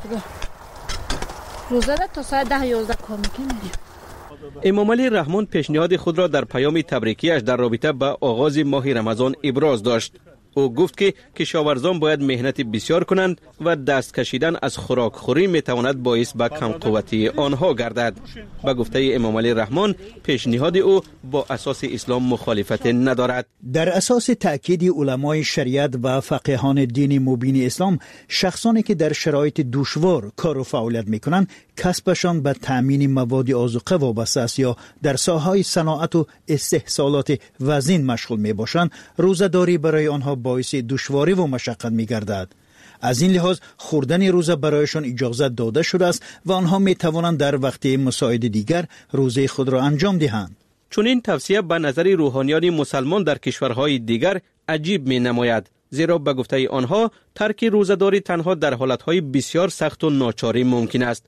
рӯза то соат даҳ ёздаҳ кор мекунем. эмомалӣ раҳмон пешниҳоди худро дар паёми табрикиаш дар робита ба оғози моҳи рамазон иброз дошт. ӯ гуфт ки кишоварзон бояд меҳнати бисёр кунанд ва даст кашидан аз хӯрокхӯрӣ метавонад боис ба камқувватии онҳо гардад. ба гуфтаи эмомалӣ раҳмон пешниҳоди ӯ бо асоси ислом мухолифате надорад. дар асоси таъкиди уламои шариат ва фақиҳони дини мубини ислом, шахсоне ки дар шароити душвор кору фаъолият мекунанд касбашон ба таъмини маводи озуқа вобаста аст ё дар соҳаи саноату истеҳсолоти вазин машғул мебошанд, рӯзадорӣ барои онҳо боиси душворӣ ва машаққат мегардад. аз ин лиҳоз хӯрдани рӯза барояшон иҷозат дода шудааст ва онҳо метавонанд дар вақти мусоиди дигар рӯзаи худро анҷом диҳанд. чунин тавсия ба назари рӯҳониёни мусалмон дар кишварҳои дигар аҷиб менамояд, зеро ба гуфтаи онҳо тарки рӯзадорӣ танҳо дар ҳолатҳои бисёр сахту ночорӣ мумкин аст.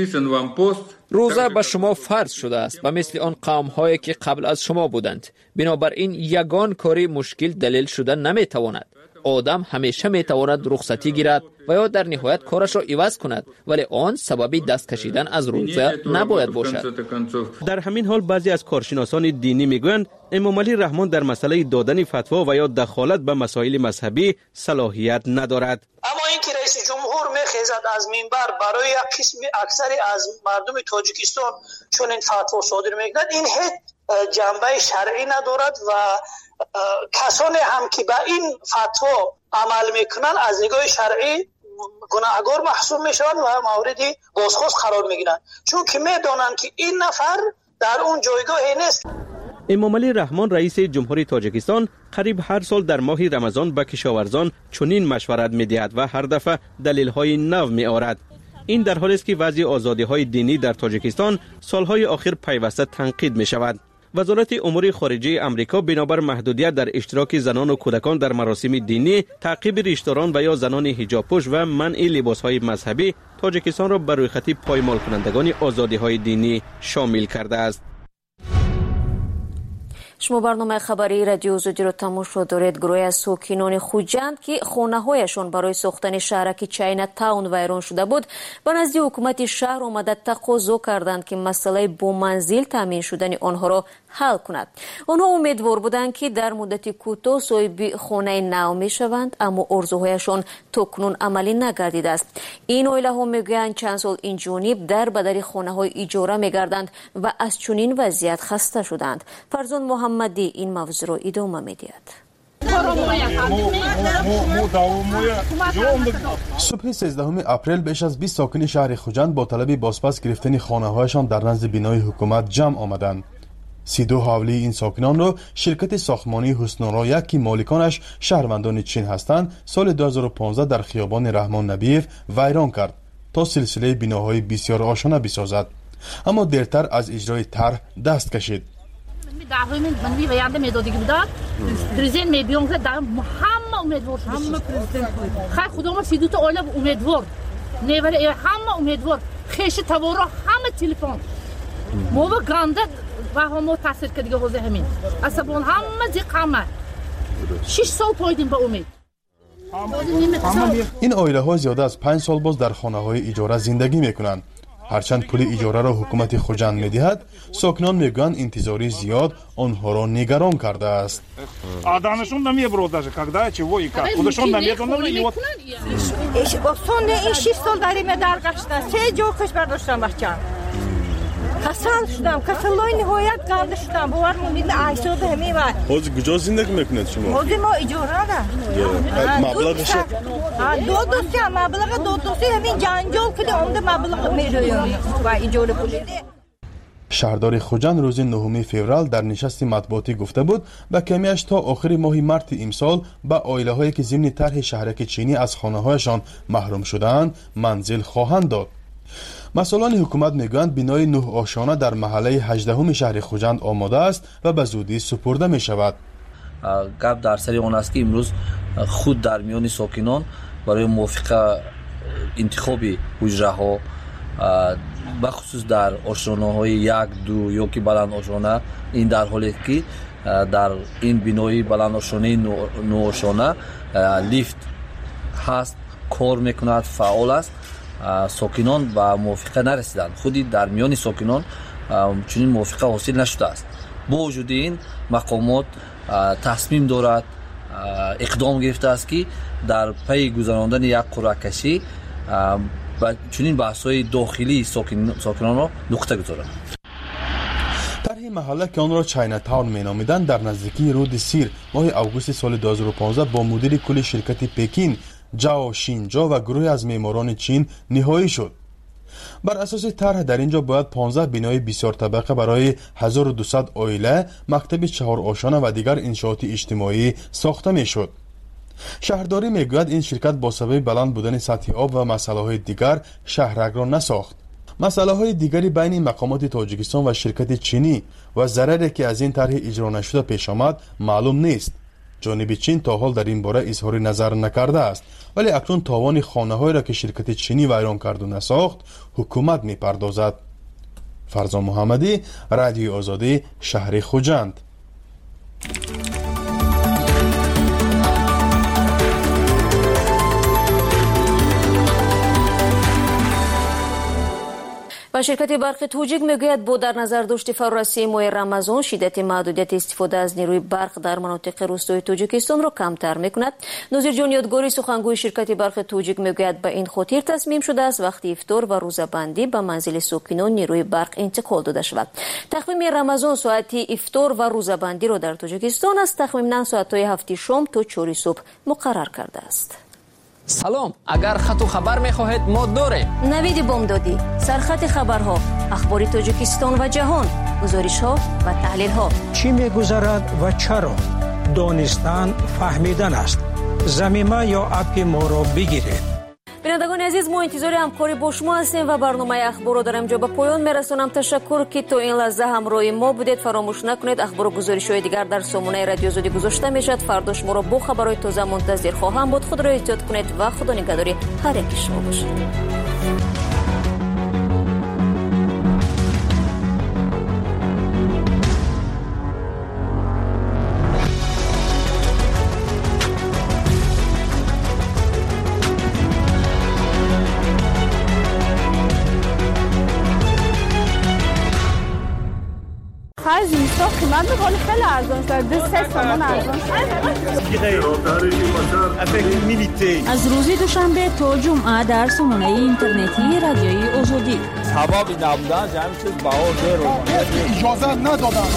рӯза ба шумо фарз шудааст ба мисли он қавмҳое ки қабл аз шумо буданд. бинобар ин ягон кори мушкил далел шуда наметавонад. одам ҳамеша метавонад рухсатӣ гирад ва ё дар ниҳоят корашро иваз кунад, вале он сабаби даст кашидан аз рӯза набояд бошад. дар ҳамин ҳол баъзе аз коршиносони динӣ мегӯянд эмомалӣ раҳмон дар масъалаи додани фатво ва ё дахолат ба масоили мазҳабӣ салоҳият надорад. аммо ин ки раиси ҷумҳур мехезад аз минбар барои як қисми аксари аз мардуми тоҷикистон чунин фатво содир мекунад, ин ҳеҷ ҷанбаи шаръӣ надорад ва касоне ҳам ки ба ин фатво амал мекунанд аз нигоҳи шаръӣ гунаҳгор маҳсуб мешаванд ва мавриди бозхост қарор мегиранд, чунки медонанд ки ин нафар дар он ҷойгоҳе нест. эмомалӣ раҳмон раиси ҷумҳури тоҷикистон қариб ҳар сол дар моҳи рамазон ба кишоварзон чунин машварат медиҳад ва ҳар дафъа далелҳои нав меорад. ин дар ҳолест ки вазъи озодиҳои динӣ дар тоҷикистон солҳои охир пайваста танқид мешавад. вазорати умури хориҷии амрико бинобар маҳдудият дар иштироки занону кӯдакон дар маросими динӣ, таъқиби риштдорон ва ё занони ҳиҷобпӯш ва манъи либосҳои мазҳабӣ тоҷикистонро ба рӯйхати поймолкунандагони озодиҳои динӣ шомил кардааст. шумо барномаи хабарии радиои озодиро тамошо доред. гурӯҳе аз сокинони хуҷанд ки хонаҳояшон барои сохтани шаҳраки Чайнатаун вайрон шуда буд, ба назди ҳукумати шаҳр омада тақозо карданд ки масъалаи бо манзил таъмин шудани онҳоро ҳал кунад. онҳо умедвор буданд ки дар муддати кӯтоҳ соҳиби хонаи нав мешаванд, аммо орзуҳояшон токунун амалӣ нагардидааст. ин оилаҳо мегӯянд чанд сол инҷониб дар бадари хонаҳои иҷора мегарданд ва аз чунин вазъият хаста шуданд. фарзон муҳаммадӣ ин мавзӯъро идома медиҳад. صبح سیزدهم اپریل بیش از بیست ساکن شهر خوجند با طلب بازپس گرفتن خانه‌هایشان در نزد بینای حکومت جمع آمدند. سی دو حوالی این ساکنان را شرکت ساختمانی حسن‌آرا که مالکانش شهروندان چین هستند سال دو هزار و پانزده در خیابان رحمان نبیف ویران کرد تا سلسله بناهای بسیار آشنا بسازد، اما دیرتر از اجرای طرح دست کشید. دعوی من می ویانده میدادی که بداد پرزیدنت می بیان که در همه امیدوار شده همه پرزیدنت خیر خدا ما سی دو تا اولاد امیدوار نیوره همه امیدوار خیش توارا همه تلفن مو گنده و هم تاثیر که دیگه حوزه همین عصبان همه زی قامه شش سال پایدیم به امید. این عائله ها زیاده از پنج سال باز در خانه های اجاره زندگی میکنند. هرچند پول اجاره را حکومت خوجند میدهد، ساکنان میگویند انتظاری زیاد آنها را نگران کرده است. آدمشون نمیبرود даже когда чего и как. خودشون نمیدونن і от اصلا این شش سال داریم در گشتن سه جا کش برداشتم بچه‌م. کسل شدم کسلای نهایت گرد شدم باور ممید عیشود همه و حوزی کجا زندگی میکنید شما؟ حوزی ما اجاره ده مبلغش دو دوستی هم مبلغ دو دوستی همین جنجال کده اونده مبلغ میرویم و اجاره پولیده. شهردار خوجند روز نهم فوریه در نشست مطبوعاتی گفته بود به کمیش تا آخر ماه مارس امسال به عائله هایی که ضمن طرح شهرک چینی از خانه هایشان محروم شدند منزل خواهند داد. مسئولان حکومت میگویند بینای نه آشانه در محله هجدهم شهر خوجند آماده است و به زودی سپرده می شود. گپ در سر آن است که امروز خود در میان ساکنان برای موافقه انتخاب حجره ها به خصوص در آشانه‌های یک دو یا که بلند آشانه این در حالی که در این بینای بلند آشانه نو آشانه لیفت هست کار میکند فعال است. ساکنان به موافقه نرسیدند. خودی در میان ساکنان چنین موافقه حاصل نشده است. با وجود این مقامات تصمیم دارد اقدام گرفته است که در پی گذراندن یک قرعه کشی چنین بحث‌های داخلی ساکنان را نقطه گذارد. طرح محله که آن را چاینا تاون مینامیدند در نزدیکی رود سیر ماه اوگوست سال دو هزار و پانزده با مدیر کل شرکت پکین جاو شینجا و گروه از معماران چین نهایی شد. بر اساس طرح در اینجا باید پانزده بنای بسیار طبقه برای هزار و دویست عائله، مکتب چهار آشانه و دیگر انشاءات اجتماعی ساخته میشد. شهرداری میگوید این شرکت با سبب بلند بودن سطح آب و مسائل دیگر شهرک را نساخت. مسئله های دیگری بین مقامات تاجیکستان و شرکت چینی و ضرری که از این طرح اجرا نشده پیش آمد معلوم نیست. جانب چین تا حال در این باره اظهار نظر نکرده است، ولی اکنون تاوان خانه‌هایی را که شرکت چینی ویران کرد و نساخت حکومت می‌پردازد. فرزان محمدی، رادیو آزادی، شهر خوجند. و شرکت برق توجیک میگوید با در نظر داشت فرارسی ماه رمضان شدت محدودیت استفاده از نیروی برق در مناطق روستایی تاجیکستان را کمتر میکند. نظیر جان یادگاری سخنگوی شرکت برق توجیک میگوید به این خاطر تصمیم شده است وقتی افطار و روزه‌بندی به منزل ساکنان نیروی برق انتقال داده شود. تقویم رمضان ساعت افطار و روزه‌بندی را در تاجیکستان از تقریبا ساعت‌های هفت شام تا چهار صبح مقرر کرده است. سلام، اگر خط و خبر می‌خواهید ما داریم. نوید بامدادی، سرخط خبرها، اخبار تاجیکستان و جهان، گزارش‌ها و تحلیل‌ها. چی می‌گذرد و چرا؟ دانستن فهمیدن است. ضمیمه یا اپ ما را بگیرید. بینندگان عزیز، ما انتظار همکاری با شما هستیم و برنامه اخبار را در اینجا به پایان میرسونم. تشکر که تا این لحظه همراه ما بودید. فراموش نکنید اخبار و گزارش‌های دیگر در سامانه رادیو آزادی گذاشته میشد. فردا شما را با خبرهای تازه منتظر خواهم بود. خود را احتیاط کنید و خدا نگهداری هر یک شما باشید. Faz isso. تو قیمت میکنه خیلی ارزان شد دو سه تومن ارزان شد. از روز دوشنبه تا جمعه در سامانه اینترنتی رادیوی آزادی سبب نبودن جمع چیز بهار اجازه ندادن.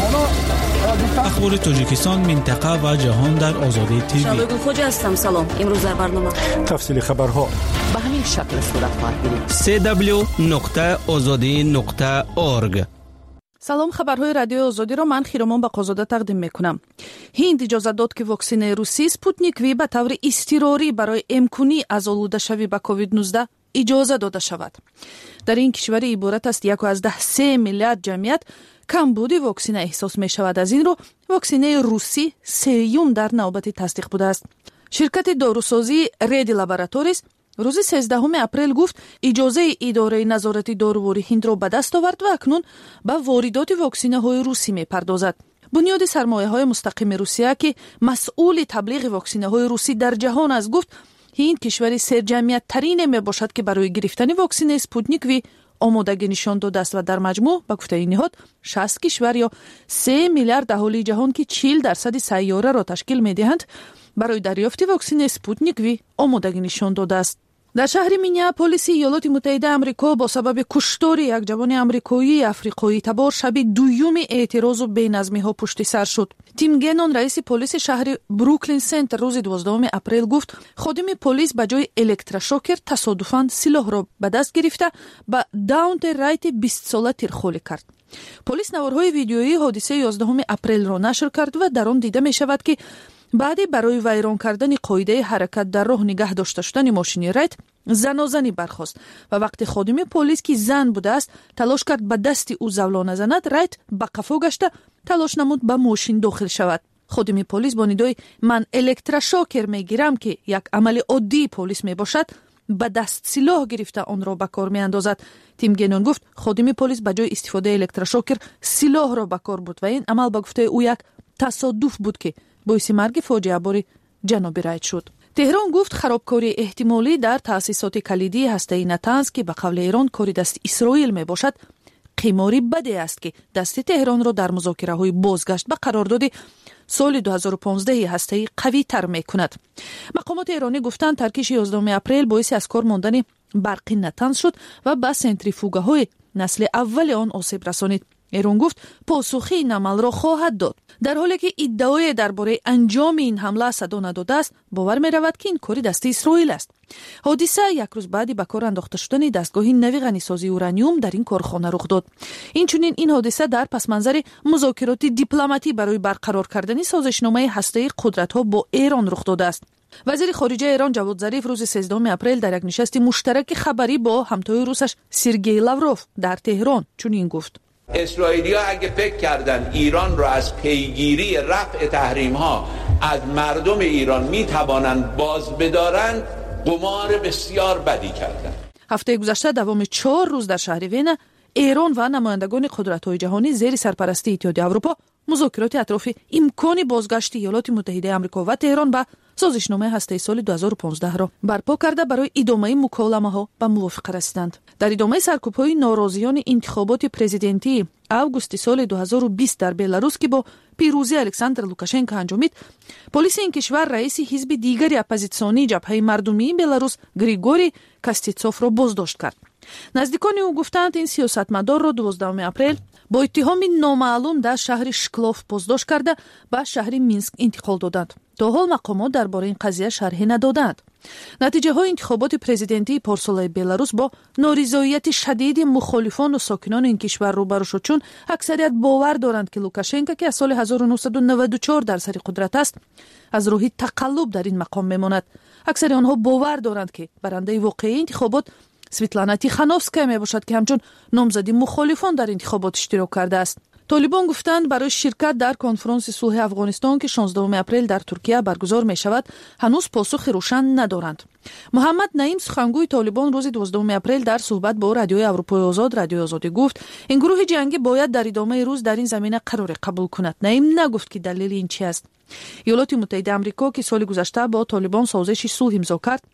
اخبار تاجیکستان، منطقه و جهان در آزادی تیوی. شبگون خوجا هستم. سلام. امروز در برنامه تفصیل خبرها به همین شکل صورت خواهد گرفت. سه دبلیو نقطه آزادی نقطه اورگ. سلام، خبرهای رادیو آزادی را من خیرمان بقازاده تقدیم میکنم. هند اجازه داد که واکسن روسی سپوتنیک وی به طور اضطراری برای امکانی از آلوده شوی به کووید نوزده اجازه داده شود. در این کشور عبارت است یک از ده سه میلیارد جمعیت کمبود واکسن احساس می شود. از این رو واکسن روسی سیوم در نوبت تصدیق بوده است. شرکت داروسازی ردی لابراتوریس روز سیزدهم اپریل گفت اجازه اداره نظارت دارووری هند را به دست آورد و اکنون به واردات واکسن های روسی می پردازد. بنیاد سرمایه های مستقیم روسیه که مسئول تبلیغ واکسن های روسی در جهان است گفت هند کشور سرجمعیت ترین می باشد که برای گرفتن واکسن اسپوتنیک وی آمادگی نشان داده است و در مجموع به گفته این نهاد شصت کشور یا سه میلیارد اهالی جهان که چهل درصد سیاره را تشکیل می دهند برای دریافت واکسن اسپوتنیک وی آمادگی نشان داده است. در شهر مینیاپولیس ایالات متحده آمریکا با سبب کشتار یک جوان آمریکایی افریقایی تبار شب دوم اعتراض و بی‌نظمی ها پشت سر شد. تیم گنون رئیس پلیس شهر بروکلین سنتر روز دوازدهم اپریل گفت خادم پلیس به جای الکتروشوکر تصادفاً سلاح را به دست گرفته به داونت رایت بیست ساله تیرخوری کرد. پلیس نوارهای ویدیویی حادثه یازدهم اپریل را نشر کرد و در آن دیده می شود که بعد برای ویران کردن قاعده حرکت در راه نگه داشته شدن ماشین رایت زنازنی برخاست و وقتی خادم پلیس که زن بوده است تلاش کرد به دست او زولانه زند، رایت به قفا گشته تلاش نمود به ماشین داخل شود. خادم پلیس با ندای من الکتروشوکر میگیرم که یک عمل عادی پلیس می باشد به دست سلاح گرفته آن را به کار می اندازد. تیم گنون گفت خادم پلیس به جای استفاده الکتروشوکر سلاح را به کار بود و این عمل به گفته او یک تصادف بود که باعث مرگ فاجعه بار جناب رایت شد. تهران گفت خرابکاری احتمالی در تأسیسات کلیدی هسته‌ای نتنز که به قول ایران کاری دست اسرائیل می باشد قماری بدی است که دست تهران را در مذاکره های بازگشت به قرارداد سال دو هزار و پانزده هسته‌ای قوی تر می کند. مقامات ایرانی گفتند ترکیش یازدهم اپریل باعث از کار ماندن برق نتنز شد و به سنتریفوگه های نسل اول آن آسیب رسانید. ایران گفت پاسخی این عمل را خواهد داد. در حالی که ادعای درباره انجام این حمله صدا نداده است، باور می رود که این کاری دست اسرائیل است. حادثه یک روز بعدی به کار انداخته شدن دستگاه نوی غنیسازی اورانیوم در این کارخانه رخ داد. اینچنین این حادثه در پس منظر مذاکرات دیپلماتی برای برقرار کردن سازشنامه هسته‌ای قدرت‌ها با ایران رخ داده است. وزیر خارجه ایران جواد ظریف روز سیزدهم اپریل در یک نشست مشترک خبری با همتای روسش سرگئی لاوروف در تهران چنین گفت: اسرائیلی‌ها اگه فکر کردن ایران را از پیگیری رفع تحریم‌ها از مردم ایران می‌توانند باز بدارند، قمار بسیار بدی کردند. هفته گذشته دوام چهار روز در شهر وین ایران و نمایندگان قدرت‌های جهانی زیر سرپرستی اتحادیه اروپا مذاکرات اطراف امکان بازگشت ایالات متحده آمریکا و تهران به سازشنامه هسته‌ای سال دو هزار و پانزده را برپا کرده برای ادامه مکالمه‌ها به موافقه رسیدند. در ادامه سرکوب‌های ناراضیان انتخابات پرزیدنتی آگوست سال دو هزار و بیست در بلاروس که با پیروزی الکساندر لوکاشنکو انجامید، پلیس این کشور رئیس حزب دیگری اپوزیسیونی جبهه مردمی بلاروس گریگوری کاستیتسوف را بازداشت کرد. نزدیکان او گفتند این سیاستمدار را دوازدهم اپریل با اتهام نامعلوم در شهر شکلوف بازداشت کرده به شهر مینسک انتقال دادند. تا حال مقامات درباره این قضیه شرحی ندادند. نتیجه های انتخابات پرزیدنتی پارسال بلاروس با نارضایتی شدید مخالفان و ساکنان این کشور روبرو شد، چون اکثریت باور دارند که لوکاشنکو که از سال هزار و نهصد و نود و چهار در سر قدرت است از راهی تقلب در این مقام میماند. اکثر آنها باور دارند که برنده واقعی انتخابات سویتلانا تیخانوفسکا می باشد که همچون نامزدی مخالفان در انتخابات اشتراک کرده است. طالبان گفتند برای شرکت در کنفرانس صلح افغانستان که شانزدهم اپریل در ترکیه برگزار می شود هنوز پاسخ روشن ندارند. محمد نعیم سخنگوی طالبان روز دوازدهم اپریل در صحبت با رادیوی اروپای آزاد رادیو آزادی گفت این گروه جنگی باید در ادامه روز در این زمینه قرار قبول کند. نعیم نگفت که دلیل این چی است. ایالات متحده آمریکا که سال گذشته با طالبان سازش صلح امضا کرد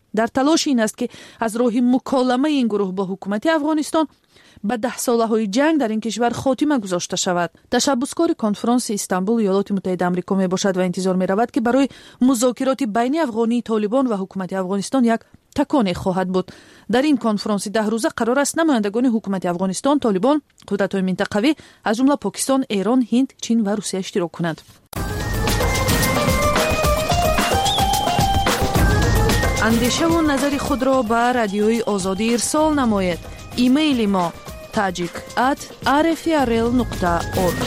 در تلاش این است که از راه مکالمه این گروه با حکومت افغانستان به ده ساله های جنگ در این کشور خاتمه گذاشته شود. تشبسکار کنفرانس استانبول ایالات متحده آمریکا می باشد و انتظار می رود که برای مذاکرات بین افغانی طالبان و حکومت افغانستان یک تکانی خواهد بود. در این کنفرانس ده روزه قرار است نمایندگان حکومت افغانستان، طالبان، قدرت‌های منطقوی از جمله پاکستان، ایران، هند، چین و روسیه اشتراک کنند. اندیشه و نظر خود را به رادیوی آزادی ارسال نماید. ایمیل ما tajik at r f r l dot org.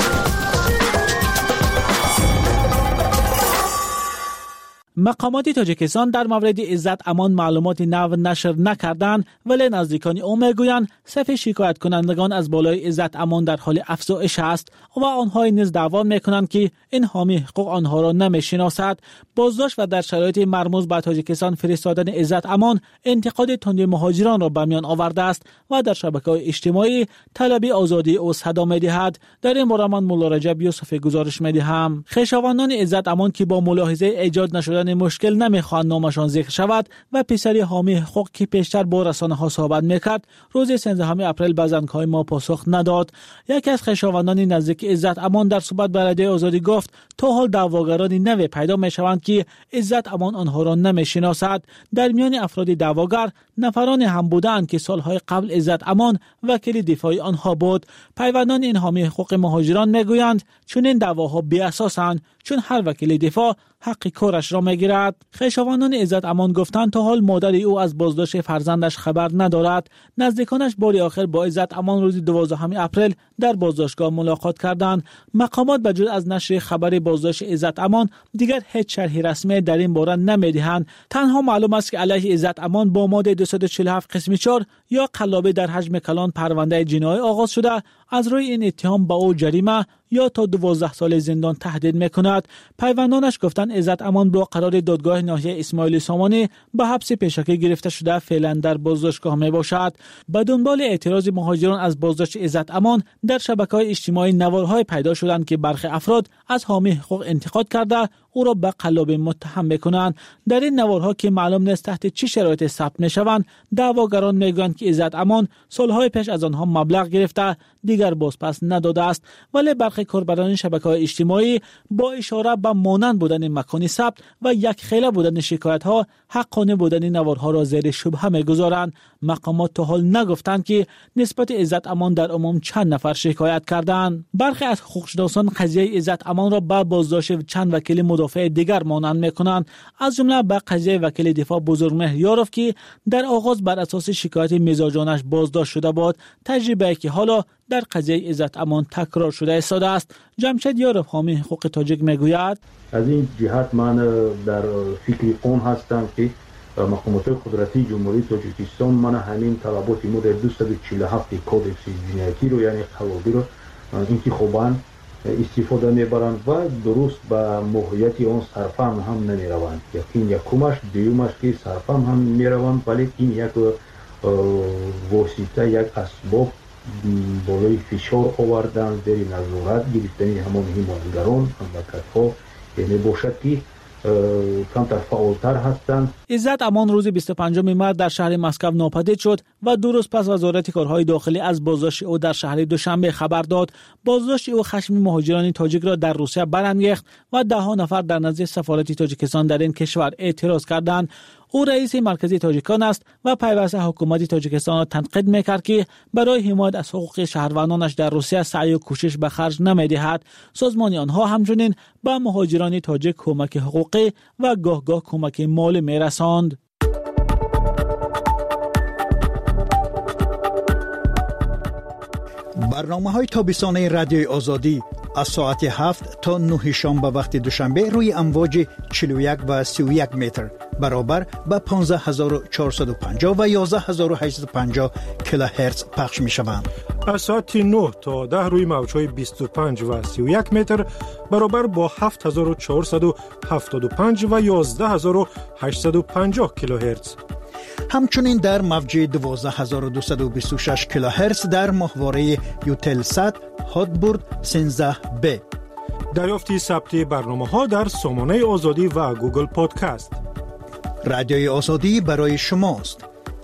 مقامات تاجیکستان در مورد عزت امان معلومات نو نشر نکردند، ولی نزدیکان او میگویند صف شکایت کنندگان از بالای عزت امان در حال افزایش است و آنها نیز دعوا میکنند که این حامی حقوق آنها را نمیشناسد. بازداشت و در شرایط مرموز به تاجیکستان فرستادن عزت امان انتقاد تند مهاجران را به میان آورده است و در شبکه‌های اجتماعی طلب آزادی او صدا می‌دهد. در این باره من مولا رجب یوسف گزارش می‌دهم. خویشاوندان عزت امان که با ملاحظه ایجاد نشدن مشکل نمیخواهند نامشان ذکر شود و پسری حامی حقوق که پیشتر با رسانه‌ها صحبت میکرد روز سیزدهم اپریل به زنگ‌های ما پاسخ نداد. یکی از خویشاوندان نزدیک عزت امان در صحبت با رادیوی آزادی گفت تا حال دعواگران نوی پیدا میشوند که عزت امان آنها را نمیشناسد. در میان افراد دعواگر نفران هم بودند که سالهای قبل عزت امان وکیل دفاعی آنها بود. پیوندان این حامی حقوق مهاجران میگویند چون این دعواها بی اساسند، چون هر وکیل دفاع حق کارش را میگیرد. خویشاوندان عزت امان گفتند تا حال مادر او از بازداشت فرزندش خبر ندارد. نزدیکانش بار آخر با عزت امان روز دوازدهم اپریل در بازداشتگاه ملاقات کردند. مقامات بجز از نشر خبر بازداشت عزت امان دیگر هیچ شرحی رسمی در این باره نمیدهند. تنها معلوم است که علیه عزت امان با ماده دویست و چهل و هفت قسم چهار یا قلابی در حجم کلان پرونده جنایی آغاز شده. از روی این اتهام به او جریمه یا تا دوازده سال زندان تهدید میکند. پیوندانش گفتند عزت امان با قرار دادگاه ناحیه اسماعیل سامانی به حبس پیشکی گرفته شده فعلا در بازداشتگاه می باشد. به دنبال اعتراض مهاجران از بازداشت عزت امان در شبکه‌های اجتماعی نوارهای پیدا شدند که برخی افراد از حامی حقوق انتقاد کرده او را به قلابی متهم میکنند. در این نوارها که معلوم نیست تحت چه شرایطی ثبت میشوند، دعواگران میگویند که عزت امان سالهای پیش از آنها مبلغ گرفته دیگر بازپس نداده است، ولی برخی کاربران شبکه‌های اجتماعی با اشاره به مانند بودن مکانی ثبت و یک خیله بودن شکایت‌ها حقانه بودن نوارها را زیر شبهه می‌گذارند. مقامات تا حال نگفتند که نسبت عزت امان در عموم چند نفر شکایت کردند. برخی از حقوقشناسان قضیه عزت امان را به بازداشت چند وکیل مدافع دیگر مانند می‌کنند، از جمله به قضیه وکیل دفاع بزرگمهر یاروف که در آغاز بر اساس شکایت مزاجانش بازداشت شده بود. تجربه که حالا در قضیه عزت امان تکرار شده ایستاده است. جمشید یاروف حامی حقوق تاجیک میگوید از این جهت من در فکر اون هستم که مقامات قدرتی جمهوری تاجیکستان من همین طلبات ما در دویست و چهل و هفت کودکس جنایتی رو یعنی قلابی رو انتخاباً استفاده میبرند و درست به موقعیت آن صرفم هم نمیروند. یکین یکمش دیومش که صرفم هم میروند، ولی این یک واسطه یک اسباب بالای فشار آوردن در نظارت گرفتن همان حمایتگران مملکت‌ها یعنی باشد که کمتر فعالتر هستند. عزت امان روز بیست و پنجم مارس در شهر مسکو ناپدید شد و دو روز پس وزارت کارهای داخلی از بازداشت او در شهر دوشنبه خبر داد. بازداشت او خشم مهاجران تاجیک را در روسیه برانگیخت و ده ها نفر در نزد سفارت تاجیکستان در این کشور اعتراض کردند. او رئیس مرکزی تاجیکان است و پیوسته حکومت تاجیکستان را تنقید میکرد که برای حمایت از حقوق شهروندانش در روسیه سعی و کوشش به خرج نمیدهد. سازمان آنها همچنین به مهاجران تاجیک کمک حقوقی و گاه گاه کمک مالی میرساند. برنامه‌های تابستانه رادیوی آزادی از ساعت هفت تا نه شام به وقت دوشنبه روی امواج چهل و یک و سی و یک متر برابر به پانزده هزار و چهارصد و پنجاه و یازده هزار و هشتصد و پنجاه کیلوهرتز پخش می شوند. از ساعت نه تا ده روی موج‌های بیست و پنج و سی و یک متر برابر با هفت هزار و چهارصد و هفتاد و پنج و یازده هزار و هشتصد و پنجاه کیلوهرتز. همچنین در موج دوازده هزار و دویست و بیست و شش کیلوهرتز در ماهواره یوتلسات هاتبورد سیزده بی. دریافتی ثبت برنامه‌ها در سامانه آزادی و گوگل پادکست. رادیوی آزادی برای شماست.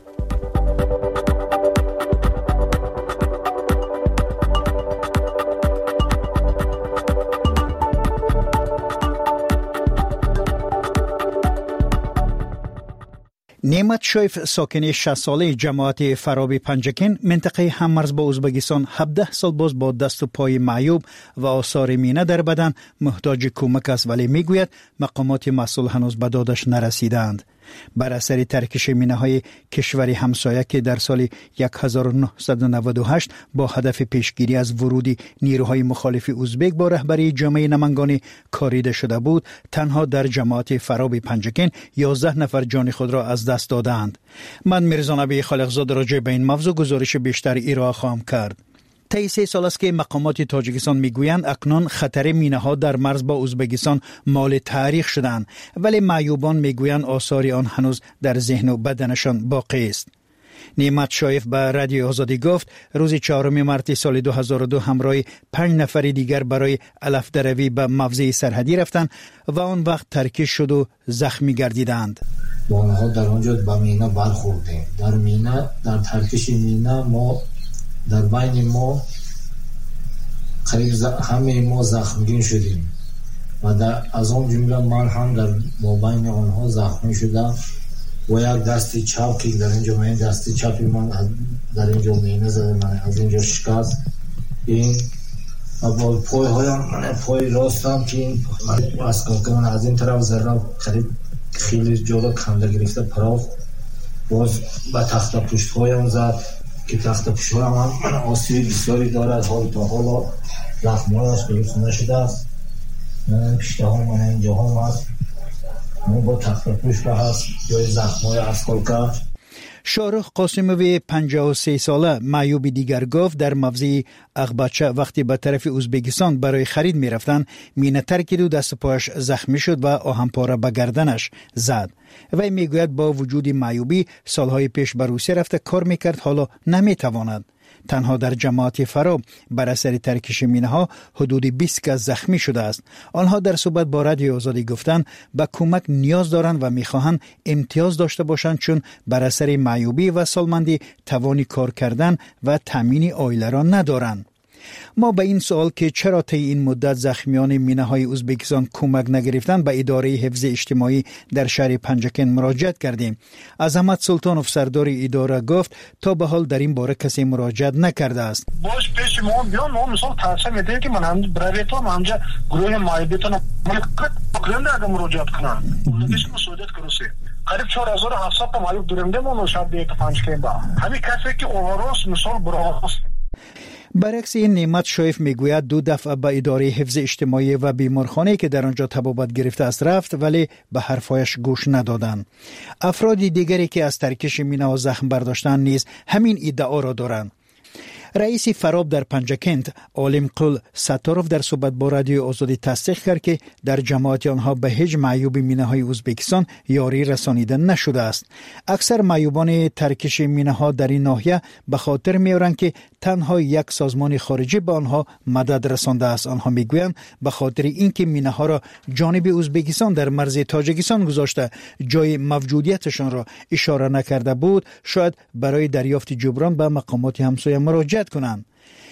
نعمت شایف ساکن شصت ساله جماعت فرابی پنجکن منطقه هممرز با ازبکستان هفده سال باز با دست و پای معیوب و آثار مینه در بدن محتاج کمک است، ولی میگوید مقامات مسئول هنوز به دادش نرسیدند. بر اثر ترکش مینه های کشور همسایه که در سال هزار و نهصد و نود و هشت با هدف پیشگیری از ورود نیروهای مخالف ازبک با رهبری جامعه نمنگانی کاریده شده بود، تنها در جماعت فرابی پنجکن یازده نفر جان خود را از دست دادند. من میرزا نبی خالقزاده راجع به این موضوع گزارش بیشتر ارائه خواهم کرد. طی سه سال است که مقامات تاجیکستان میگویند اکنون خطر مینه ها در مرز با ازبکستان مال تاریخ شدند، ولی معیوبان میگویند آثار آن هنوز در ذهن و بدنشان باقی است. نعمت شایف به رادیو آزادی گفت روز چهارم مارس سال دو هزار و دو همراه پنج نفر دیگر برای علف دروی به موضع سرحدی رفتند و آن وقت ترکیش شد و زخمی گردیدند. با آنها در آنجا به مینه برخوردیم. در مینه در ترکش مینه ما در بین ما قریب همه ما زخمگین شدیم و در از آن جمله من هم در مابین آنها زخمی شدم و یک دست چپ که در اینجا من دست چپی من در اینجا مینه زده من از اینجا شکست این و با پای هایم من پای راستم که این اسکاک من از این طرف ذره قریب خیلی جلو کنده گرفته پراف باز به تخت پشت هایم زد که تخت پشت هایم هم آسیب بسیاری داره. از حال تا حالا زخم هایش درست نشده است. پشت ها من اینجا هم هست من با تخت پشت هست جای زخم های افکال کرد. شارخ قاسموی پنجاه و سه ساله معیوب دیگر گفت در موضع اغبچه وقتی به طرف ازبکستان برای خرید می رفتن مینه ترکید و دست پایش زخمی شد و آهنپاره به گردنش زد. وی می گوید با وجود معیوبی سالهای پیش به روسیه رفته کار می کرد، حالا نمی تواند. تنها در جماعت فراب بر اثر ترکش مینه ها حدود بیست کس زخمی شده است. آنها در صحبت با رادیو آزادی گفتند به کمک نیاز دارند و میخواهند امتیاز داشته باشند، چون بر اثر معیوبی و سالمندی توانی کار کردن و تامین عائله را ندارند. ما به این سوال که چرا طی این مدت زخمیان مینه های ازبکستان کمک نگرفتند به اداره حفظ اجتماعی در شهر پنجکن مراجعت کردیم. عظمت سلطانوف سردار اداره گفت تا به حال در این باره کسی مراجعت نکرده است. باش پیش ما بیان ما مثال تاسه میده که من هم برای تو من همجا گروه مایبیتون من کننده اگه مراجعت کنم اونش مسئولیت کرسی قریب چهار هزار و هفتصد تا مایب درنده ما نشد دیگه پنجکن با همین کسی که اووروس مثال براس. برعکس این نعمت شایف میگوید دو دفعه به اداره حفظ اجتماعی و بیمارخانه که در آنجا طبابت گرفته است رفت، ولی به حرفایش گوش ندادند. افراد دیگری که از ترکش مینه ها زخم برداشتند نیز همین ادعا را دارند. رئیس فراب در پنجکند عالم قل ستاروف در صحبت با رادیو آزادی تصدیق کرد که در جماعت آنها به هیچ معیوب مینه های ازبکستان یاری رسانیده نشده است. اکثر معیوبان ترکش مینه ها در این ناحیه به خاطر میارند که تنها یک سازمان خارجی به آنها مدد رسانده است. آنها میگویند به خاطر اینکه مینه ها را جانب ازبکستان در مرز تاجیکستان گذاشته جای موجودیتشان را اشاره نکرده بود، شاید برای دریافت جبران به مقامات همسایه مراجعه کنند.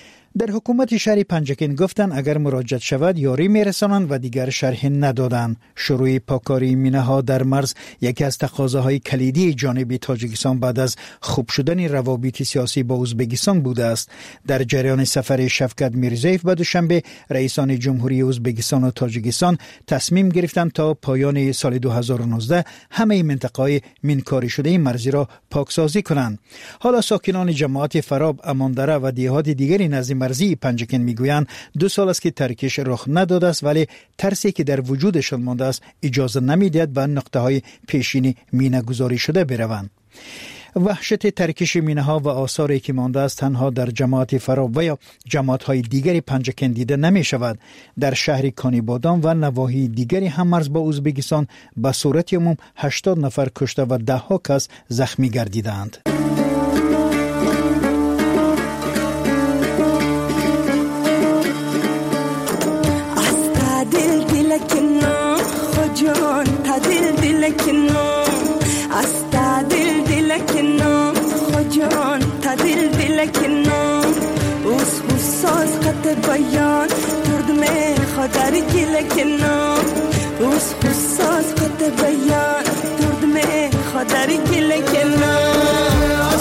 در حکومت شهر پنجکن گفتند اگر مراجعت شود یاری میرسانند و دیگر شرح ندادند. شروع پاکاری مینه ها در مرز یکی از تقاضاهای کلیدی جانب تاجیکستان بعد از خوب شدن روابط سیاسی با ازبکستان بوده است. در جریان سفر شفقت میرزایف به دوشنبه رئیسان جمهوری ازبکستان و تاجیکستان تصمیم گرفتند تا پایان سال دو هزار و نوزده همه منطقه‌های منکاری شده مرزی را پاکسازی کنند. حالا ساکنان جماعت فراب، اماندره و دیهات دیگری نزد مرزی پنجکن میگویند دو سال است که ترکش رخ نداده است، ولی ترسی که در وجودشان مانده است اجازه نمیدهد به نقطه های پیشینی مینه گذاری شده بروند. وحشت ترکش مینه ها و آثاری که مانده است تنها در جماعت فراب و یا جماعت های دیگری پنجکن دیده نمی شود. در شهر کانیبادان و نواحی دیگری هم مرز با ازبکستان به صورت عموم هشتاد نفر کشته و ده ها کس زخمی گردیدند. جان تا دل دل کنم جان تدل بلکنم اوس خصاص قط بیان ترد می خدر گلکنم اوس خصاص قط بیان ترد می خدر گلکنم